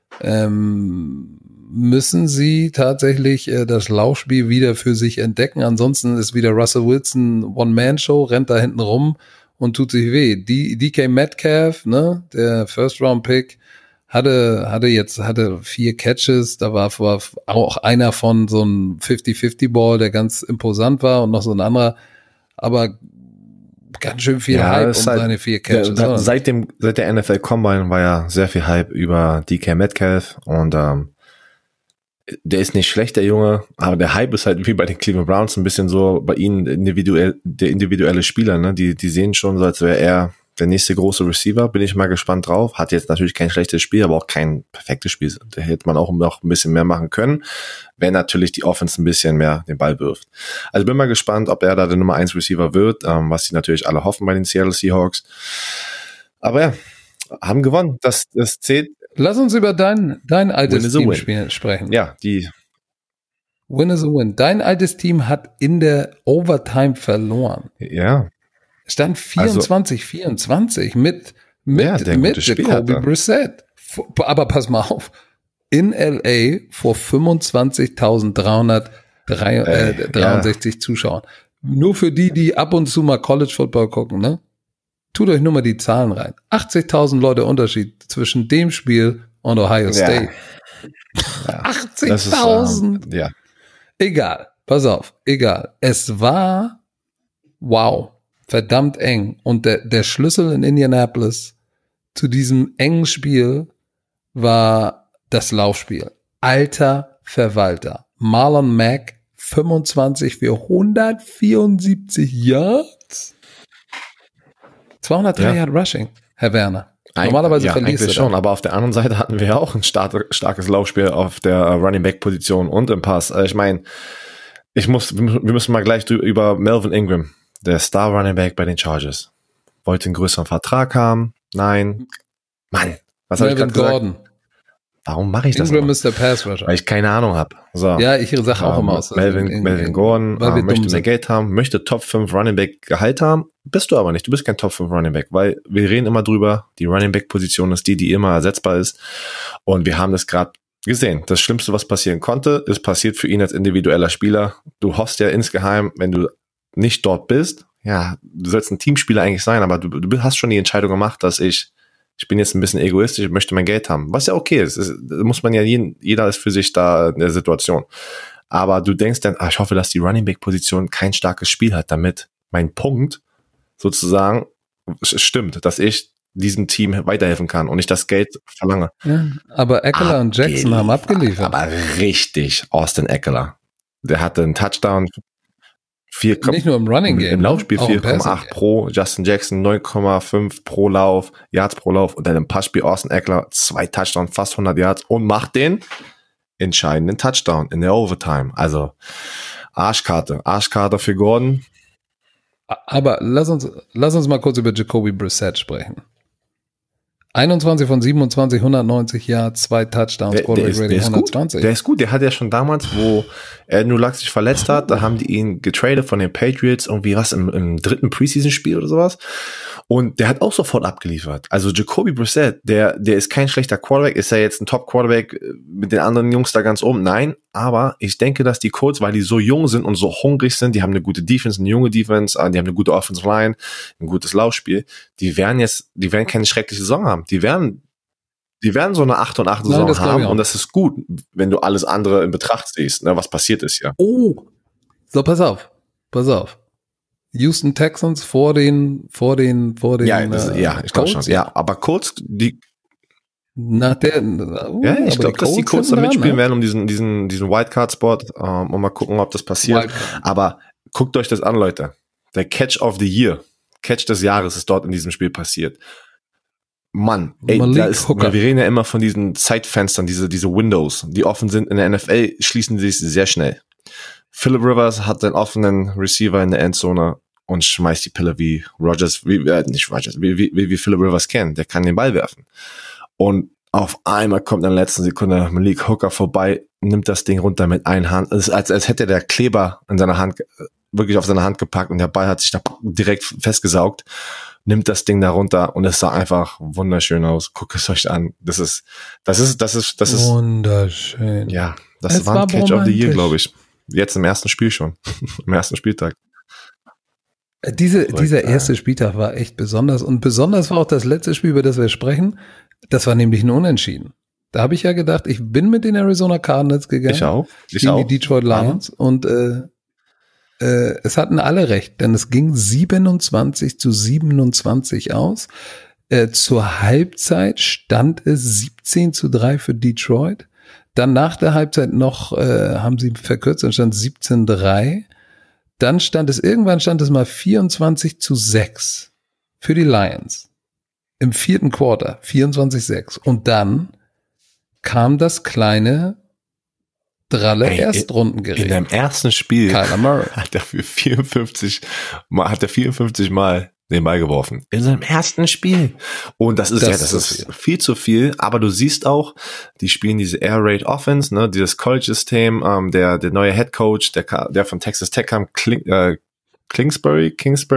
müssen sie tatsächlich das Laufspiel wieder für sich entdecken. Ansonsten ist wieder Russell Wilson One-Man-Show, rennt da hinten rum und tut sich weh. DK Metcalf, ne, der First-Round-Pick, hatte 4 Catches, da war auch einer von so einem 50-50-Ball, der ganz imposant war und noch so ein anderer, aber ganz schön viel Hype um seine 4 Catches. Seit der NFL Combine war ja sehr viel Hype über DK Metcalf und der ist nicht schlecht, der Junge, aber der Hype ist halt wie bei den Cleveland Browns ein bisschen so bei ihnen der individuelle Spieler, ne? Die sehen schon so, als wäre er der nächste große Receiver. Bin ich mal gespannt drauf. Hat jetzt natürlich kein schlechtes Spiel, aber auch kein perfektes Spiel. Da hätte man auch noch ein bisschen mehr machen können, wenn natürlich die Offense ein bisschen mehr den Ball wirft. Also bin mal gespannt, ob er da der Nummer 1 Receiver wird, was sie natürlich alle hoffen bei den Seattle Seahawks. Aber ja, haben gewonnen. Das zählt. Lass uns über dein altes Team sprechen. Ja, die Win is a win. Dein altes Team hat in der Overtime verloren. Ja. Stand 24-24 mit Jacoby Brissett. Aber pass mal auf. In LA vor 25.363 Zuschauern. Nur für die ab und zu mal College Football gucken, ne? Tut euch nur mal die Zahlen rein. 80.000 Leute Unterschied zwischen dem Spiel und Ohio State. Ja. 80.000. Ja. Egal. Pass auf. Egal. Es war verdammt eng. Und der Schlüssel in Indianapolis zu diesem engen Spiel war das Laufspiel. Alter Verwalter. Marlon Mack 25 für 174 Yards. 203 Yard Rushing, Herr Werner. Normalerweise verlierst du schon, aber auf der anderen Seite hatten wir ja auch ein starkes Laufspiel auf der Running Back Position und im Pass. Ich meine, wir müssen mal gleich über Melvin Ingram, der Star Running Back bei den Chargers. Wollte einen größeren Vertrag haben? Nein. Mann, was habe ich gerade gesagt? Gordon. Warum mache ich das? Ingram ist der Pass Rusher. Weil ich keine Ahnung habe. So. Ja, ich sage auch immer aus. Melvin Gordon möchte mehr Geld haben, möchte Top 5 Running Back Gehalt haben. Bist du aber nicht. Du bist kein Top 5 Running Back, weil wir reden immer drüber, die Running Back Position ist die immer ersetzbar ist. Und wir haben das gerade gesehen. Das Schlimmste, was passieren konnte, ist passiert für ihn als individueller Spieler. Du hoffst ja insgeheim, wenn du nicht dort bist, ja, du sollst ein Teamspieler eigentlich sein, aber du hast schon die Entscheidung gemacht, dass ich bin jetzt ein bisschen egoistisch, ich möchte mein Geld haben. Was ja okay ist. Muss man ja jeder ist für sich da in der Situation. Aber du denkst dann, ich hoffe, dass die Running Back Position kein starkes Spiel hat, damit mein Punkt sozusagen stimmt, dass ich diesem Team weiterhelfen kann und ich das Geld verlange. Ja, aber Eckler und Jackson haben abgeliefert. Aber richtig, Austin Eckler. Der hatte einen Touchdown. Nicht nur im Running Game. Im Laufspiel 4,8 pro, Justin Jackson 9,5 pro Lauf, Yards pro Lauf und dann im Passspiel Austin Eckler 2 Touchdowns, fast 100 Yards und macht den entscheidenden Touchdown in der Overtime. Also Arschkarte für Gordon. Aber lass uns mal kurz über Jacoby Brissett sprechen. 21 von 27, 190 Yards, 2 Touchdowns, Quarterback Rating 120. Der ist gut, der hat ja schon damals, wo Andrew Luck sich verletzt hat, da haben die ihn getradet von den Patriots, irgendwie was im 3. Preseason-Spiel oder sowas. Und der hat auch sofort abgeliefert. Also Jacoby Brissett, der ist kein schlechter Quarterback, ist ja jetzt ein Top-Quarterback mit den anderen Jungs da ganz oben. Nein, aber ich denke, dass die Colts, weil die so jung sind und so hungrig sind, die haben eine gute Defense, eine junge Defense, die haben eine gute Offensive Line, ein gutes Laufspiel, die werden keine schreckliche Saison haben. Die werden so eine 8-8 Saison haben und das ist gut, wenn du alles andere in Betracht ziehst, ne, was passiert ist, ja. Oh, so pass auf. Houston Texans vor den ich glaube schon. Ja, aber Colts, ich glaube, dass die Colts da mitspielen werden um diesen Wildcard-Spot und mal gucken, ob das passiert. Aber guckt euch das an, Leute. Der Catch des Jahres ist dort in diesem Spiel passiert. Mann, wir reden ja immer von diesen Zeitfenstern, diese Windows, die offen sind in der NFL, schließen sich sehr schnell. Phillip Rivers hat den offenen Receiver in der Endzone und schmeißt die Pille wie Phillip Rivers kennt. Der kann den Ball werfen. Und auf einmal kommt in der letzten Sekunde Malik Hooker vorbei, nimmt das Ding runter mit einer Hand. Es ist, als hätte der Kleber in seiner Hand, wirklich auf seine Hand gepackt und der Ball hat sich da direkt festgesaugt, nimmt das Ding da runter und es sah einfach wunderschön aus. Guckt es euch an. Das ist wunderschön. Ja, das war ein Catch of the Year, glaube ich. Jetzt im ersten Spiel schon. Im ersten Spieltag. Dieser erste Spieltag war echt besonders. Und besonders war auch das letzte Spiel, über das wir sprechen. Das war nämlich ein Unentschieden. Da habe ich ja gedacht, ich bin mit den Arizona Cardinals gegangen. Ich auch. Gegen die Detroit Lions. Und es hatten alle recht, denn es ging 27-27 aus. Zur Halbzeit stand es 17-3 für Detroit. Dann nach der Halbzeit noch, haben sie verkürzt, dann stand 17-3. Dann irgendwann stand es mal 24-6 für die Lions. Im vierten Quarter, 24-6. Und dann kam das kleine Dralle Erstrundengerät. In dem ersten Spiel Kyler Murray. hat er 54 Mal den Ball geworfen. In seinem ersten Spiel. Und das ist viel zu viel. Aber du siehst auch, die spielen diese Air Raid Offense, ne, dieses College-System, der neue Head Coach, der von Texas Tech kam, Kingsbury,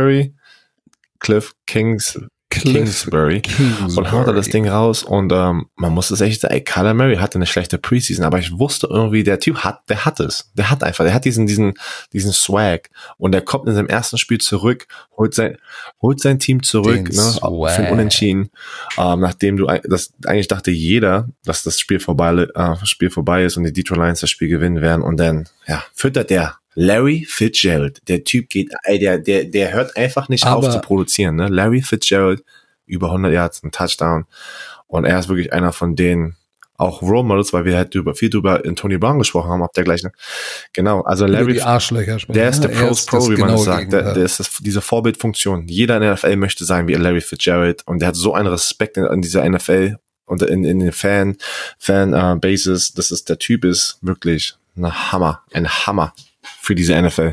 und haut er das Ding raus und man muss es echt sagen, Kyler Murray hatte eine schlechte Preseason, aber ich wusste irgendwie, der Typ hat diesen Swag und der kommt in seinem ersten Spiel zurück, holt sein Team zurück, ne, für ein Unentschieden, nachdem eigentlich dachte jeder, dass das Spiel vorbei ist und die Detroit Lions das Spiel gewinnen werden und dann, ja, füttert der Larry Fitzgerald, der Typ der hört einfach nicht auf zu produzieren, ne? Larry Fitzgerald, über 100 Yards, ein Touchdown. Und er ist wirklich einer von denen, auch Role Models, weil wir halt viel drüber in Tony Brown gesprochen haben, auf der gleichen. Genau, also Larry, die Arschlöcher sprechen, der ist der Pro, wie man es sagt. Der ist diese Vorbildfunktion. Jeder in der NFL möchte sein wie Larry Fitzgerald und der hat so einen Respekt in dieser NFL und in den Fan-Bases, der Typ ist wirklich ein Hammer für diese NFL.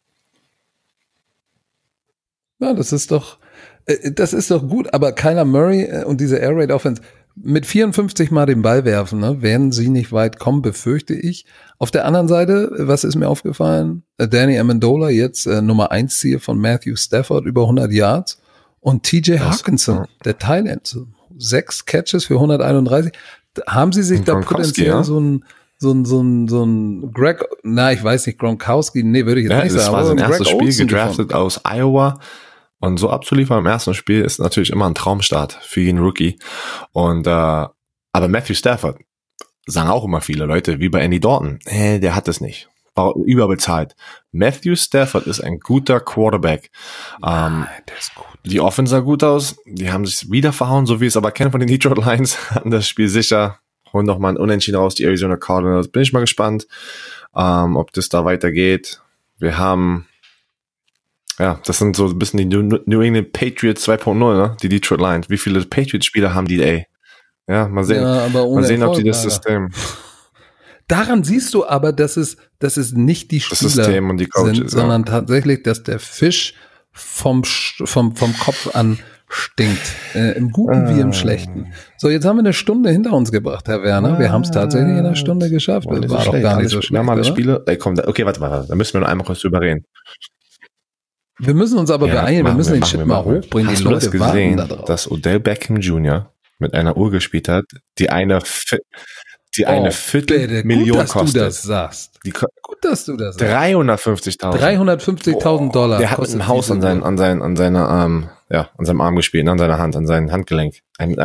Ja, das ist doch gut, aber Kyler Murray und diese Air Raid Offense mit 54 Mal den Ball werfen, ne, werden sie nicht weit kommen, befürchte ich. Auf der anderen Seite, was ist mir aufgefallen? Danny Amendola, jetzt Nummer 1 Ziel von Matthew Stafford, über 100 Yards und TJ Hawkinson, der Tight End, 6 Catches für 131. Haben sie sich da potenziell so ein Greg, ich weiß nicht, Gronkowski, würde ich jetzt nicht sagen. Das war sein erstes Spiel, gedraftet aus Iowa. Und so abzuliefern im ersten Spiel ist natürlich immer ein Traumstart für jeden Rookie. Und aber Matthew Stafford, sagen auch immer viele Leute, wie bei Andy Dalton, der hat es nicht. War überbezahlt. Matthew Stafford ist ein guter Quarterback. Der ist gut. Die Offense sah gut aus. Die haben sich wieder verhauen, so wie es aber kennen von den Detroit Lions. Hatten das Spiel sicher. Holen noch mal ein Unentschieden raus, die Arizona Cardinals. Bin ich mal gespannt, ob das da weitergeht. Wir haben, das sind so ein bisschen die New England Patriots 2.0, ne? Die Detroit Lions. Wie viele Patriots-Spieler haben die, ey? Ja, mal sehen. Ja, aber ohne mal sehen, Erfolg, ob die das System. Daran siehst du aber, dass es nicht die Spieler das System und die Coaches, sind, sondern tatsächlich, dass der Fisch vom Kopf an stinkt. Im Guten wie im Schlechten. So, jetzt haben wir eine Stunde hinter uns gebracht, Herr Werner. Wir haben es tatsächlich in einer Stunde geschafft. Das war doch gar nicht so schlecht. Wir haben alle Spiele. Okay, warte mal. Da müssen wir noch einmal kurz drüber reden. Wir müssen uns aber beeilen. Wir müssen den Shit mal hochbringen. Die Leute warten da drauf. Dass Odell Beckham Jr. mit einer Uhr gespielt hat, die eine Viertelmillion kostet. Gut, dass du das sagst. Gut, dass du das sagst. 350.000. $350,000. Der hat mit einem Haus an seinem Arm gespielt, an seiner Hand, an seinem Handgelenk.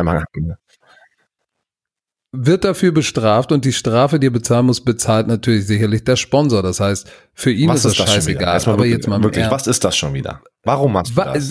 Wird dafür bestraft und die Strafe, die er bezahlen muss, bezahlt natürlich sicherlich der Sponsor. Das heißt, für ihn ist das scheißegal. Aber jetzt mal wirklich, was ist das schon wieder? Warum machst du das?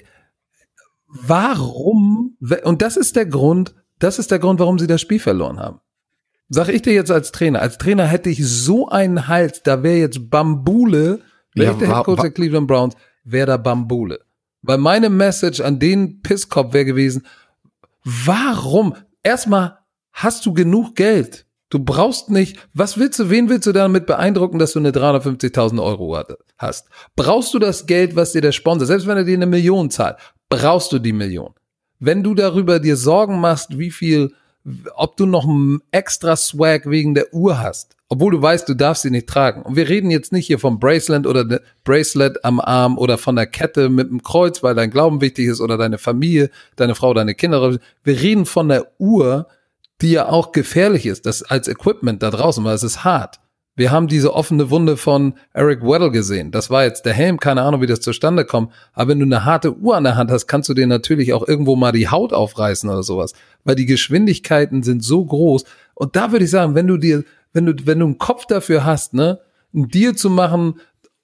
Warum? Und das ist der Grund, warum sie das Spiel verloren haben. Sag ich dir jetzt als Trainer. Als Trainer hätte ich so einen Hals, da wäre jetzt Bambule, wäre ich der Headcoach der Cleveland Browns, wäre da Bambule. Weil meine Message an den Pisskopf wäre gewesen, warum? Erstmal hast du genug Geld. Du brauchst nicht, wen willst du damit beeindrucken, dass du eine 350.000 Euro hast? Brauchst du das Geld, was dir der Sponsor, selbst wenn er dir 1 Million zahlt, brauchst du die Million. Wenn du darüber dir Sorgen machst, ob du noch einen extra Swag wegen der Uhr hast, obwohl du weißt, du darfst sie nicht tragen. Und wir reden jetzt nicht hier vom Bracelet oder Bracelet am Arm oder von der Kette mit dem Kreuz, weil dein Glauben wichtig ist oder deine Familie, deine Frau, deine Kinder. Wir reden von der Uhr, die ja auch gefährlich ist, das als Equipment da draußen, weil es ist hart. Wir haben diese offene Wunde von Eric Weddle gesehen. Das war jetzt der Helm, keine Ahnung, wie das zustande kommt. Aber wenn du eine harte Uhr an der Hand hast, kannst du dir natürlich auch irgendwo mal die Haut aufreißen oder sowas. Weil die Geschwindigkeiten sind so groß. Und da würde ich sagen, wenn du einen Kopf dafür hast, ne, einen Deal zu machen,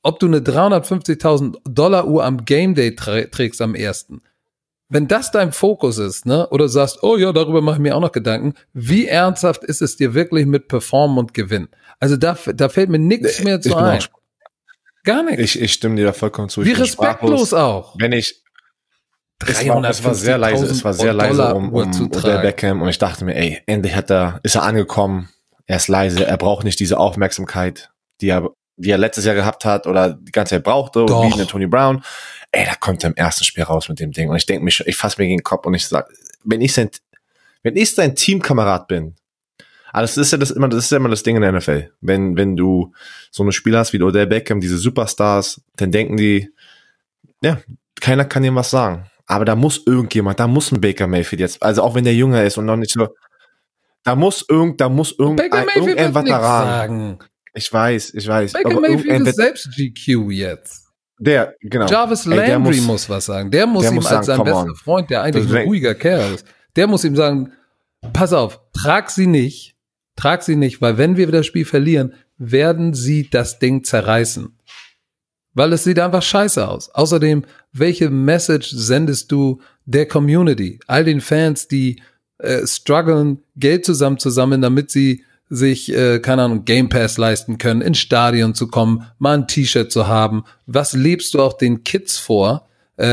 ob du eine $350.000 Uhr am Game Day trägst am 1. Wenn das dein Fokus ist, ne, oder du sagst, oh ja, darüber mache ich mir auch noch Gedanken, wie ernsthaft ist es dir wirklich mit Performen und Gewinn? Also da fällt mir nichts mehr zu ein. Gar nichts. Ich stimme dir da vollkommen zu. Wie respektlos auch. Wenn ich, es war sehr leise um Odell Beckham und ich dachte mir, ey, endlich ist er angekommen, er ist leise, er braucht nicht diese Aufmerksamkeit, die er letztes Jahr gehabt hat oder die ganze Zeit brauchte, wie eine Tony Brown. Ey, da kommt er im ersten Spiel raus mit dem Ding und ich denke mir schon, ich fasse mir gegen den Kopf und ich sage, wenn ich sein Teamkamerad bin, das ist ja immer das Ding in der NFL. Wenn du so eine Spieler hast wie Odell Beckham, diese Superstars, dann denken die, ja, keiner kann ihm was sagen. Aber da muss ein Baker Mayfield jetzt, also auch wenn der jünger ist und noch nicht so, da muss irgendein Veteran sagen. Ich weiß. Baker Mayfield ist selbst GQ jetzt. Genau. Jarvis Landry muss was sagen. Der muss ihm als sein bester Freund, der eigentlich ein ruhiger Kerl ist, der muss ihm sagen, pass auf, trag sie nicht, weil wenn wir das Spiel verlieren, werden sie das Ding zerreißen. Weil es sieht einfach scheiße aus. Außerdem, welche Message sendest du der Community, all den Fans, die strugglen, Geld zusammenzusammeln, damit sie sich, keine Ahnung, Game Pass leisten können, ins Stadion zu kommen, mal ein T-Shirt zu haben. Was lebst du auch den Kids vor?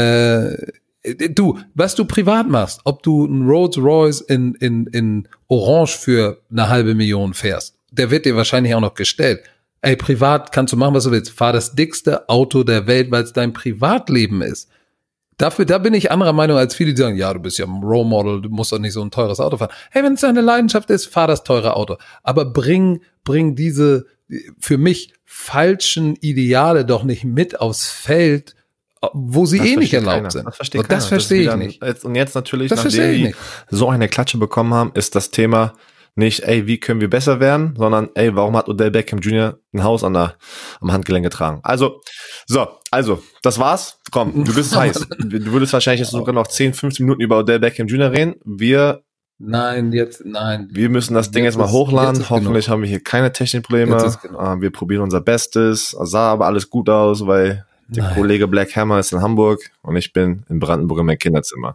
Was du privat machst, ob du einen Rolls Royce in Orange für eine $500,000 fährst, der wird dir wahrscheinlich auch noch gestellt. Ey, privat kannst du machen, was du willst. Fahr das dickste Auto der Welt, weil es dein Privatleben ist. Da bin ich anderer Meinung als viele, die sagen, ja, du bist ja ein Role Model, du musst doch nicht so ein teures Auto fahren. Hey, wenn es deine Leidenschaft ist, fahr das teure Auto. Aber bring diese für mich falschen Ideale doch nicht mit aufs Feld, wo sie nicht erlaubt sind. Das verstehe ich nicht. Und jetzt natürlich, nachdem die so eine Klatsche bekommen haben, ist das Thema nicht, ey, wie können wir besser werden, sondern, ey, warum hat Odell Beckham Jr. ein Haus am Handgelenk getragen? Also, das war's. Komm, du bist heiß. Du würdest wahrscheinlich jetzt sogar noch 10, 15 Minuten über Odell Beckham Jr. reden. Wir müssen das Ding jetzt mal hochladen. Hoffentlich haben wir hier keine Technikprobleme. Wir probieren unser Bestes. Sah aber alles gut aus, weil der Kollege Black Hammer ist in Hamburg und ich bin in Brandenburg in meinem Kinderzimmer.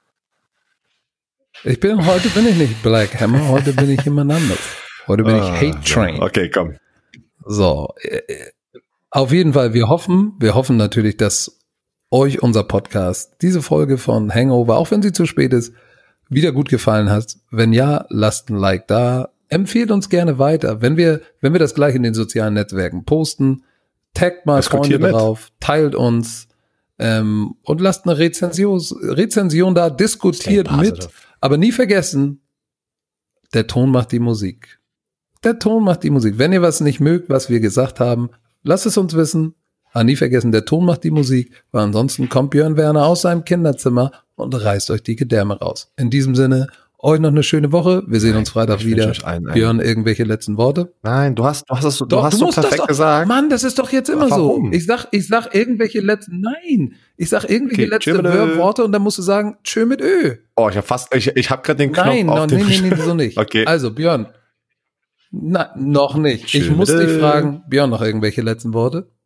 Heute bin ich nicht Black Hammer, heute bin ich jemand anderes. Heute bin ich Hate Train. Okay, komm. So, auf jeden Fall, wir hoffen natürlich, dass euch unser Podcast, diese Folge von Hangover, auch wenn sie zu spät ist, wieder gut gefallen hat. Wenn ja, lasst ein Like da. Empfehlt uns gerne weiter. Wenn wir das gleich in den sozialen Netzwerken posten, taggt mal Freunde drauf, teilt uns und lasst eine Rezension da, diskutiert mit. Aber nie vergessen, der Ton macht die Musik. Der Ton macht die Musik. Wenn ihr was nicht mögt, was wir gesagt haben, lasst es uns wissen. Aber nie vergessen, der Ton macht die Musik, weil ansonsten kommt Björn Werner aus seinem Kinderzimmer und reißt euch die Gedärme raus. In diesem Sinne, euch noch eine schöne Woche. Wir sehen uns Freitag wieder. Björn, irgendwelche letzten Worte? Nein, du hast so perfekt gesagt. Mann, das ist doch jetzt immer so. Ich sag irgendwelche letzte Worte und dann musst du sagen, tschö mit Ö. Oh, ich hab gerade den Knopf Nein, so nicht. Okay. Also, Björn. Noch nicht. Ich muss dich fragen, Björn, noch irgendwelche letzten Worte?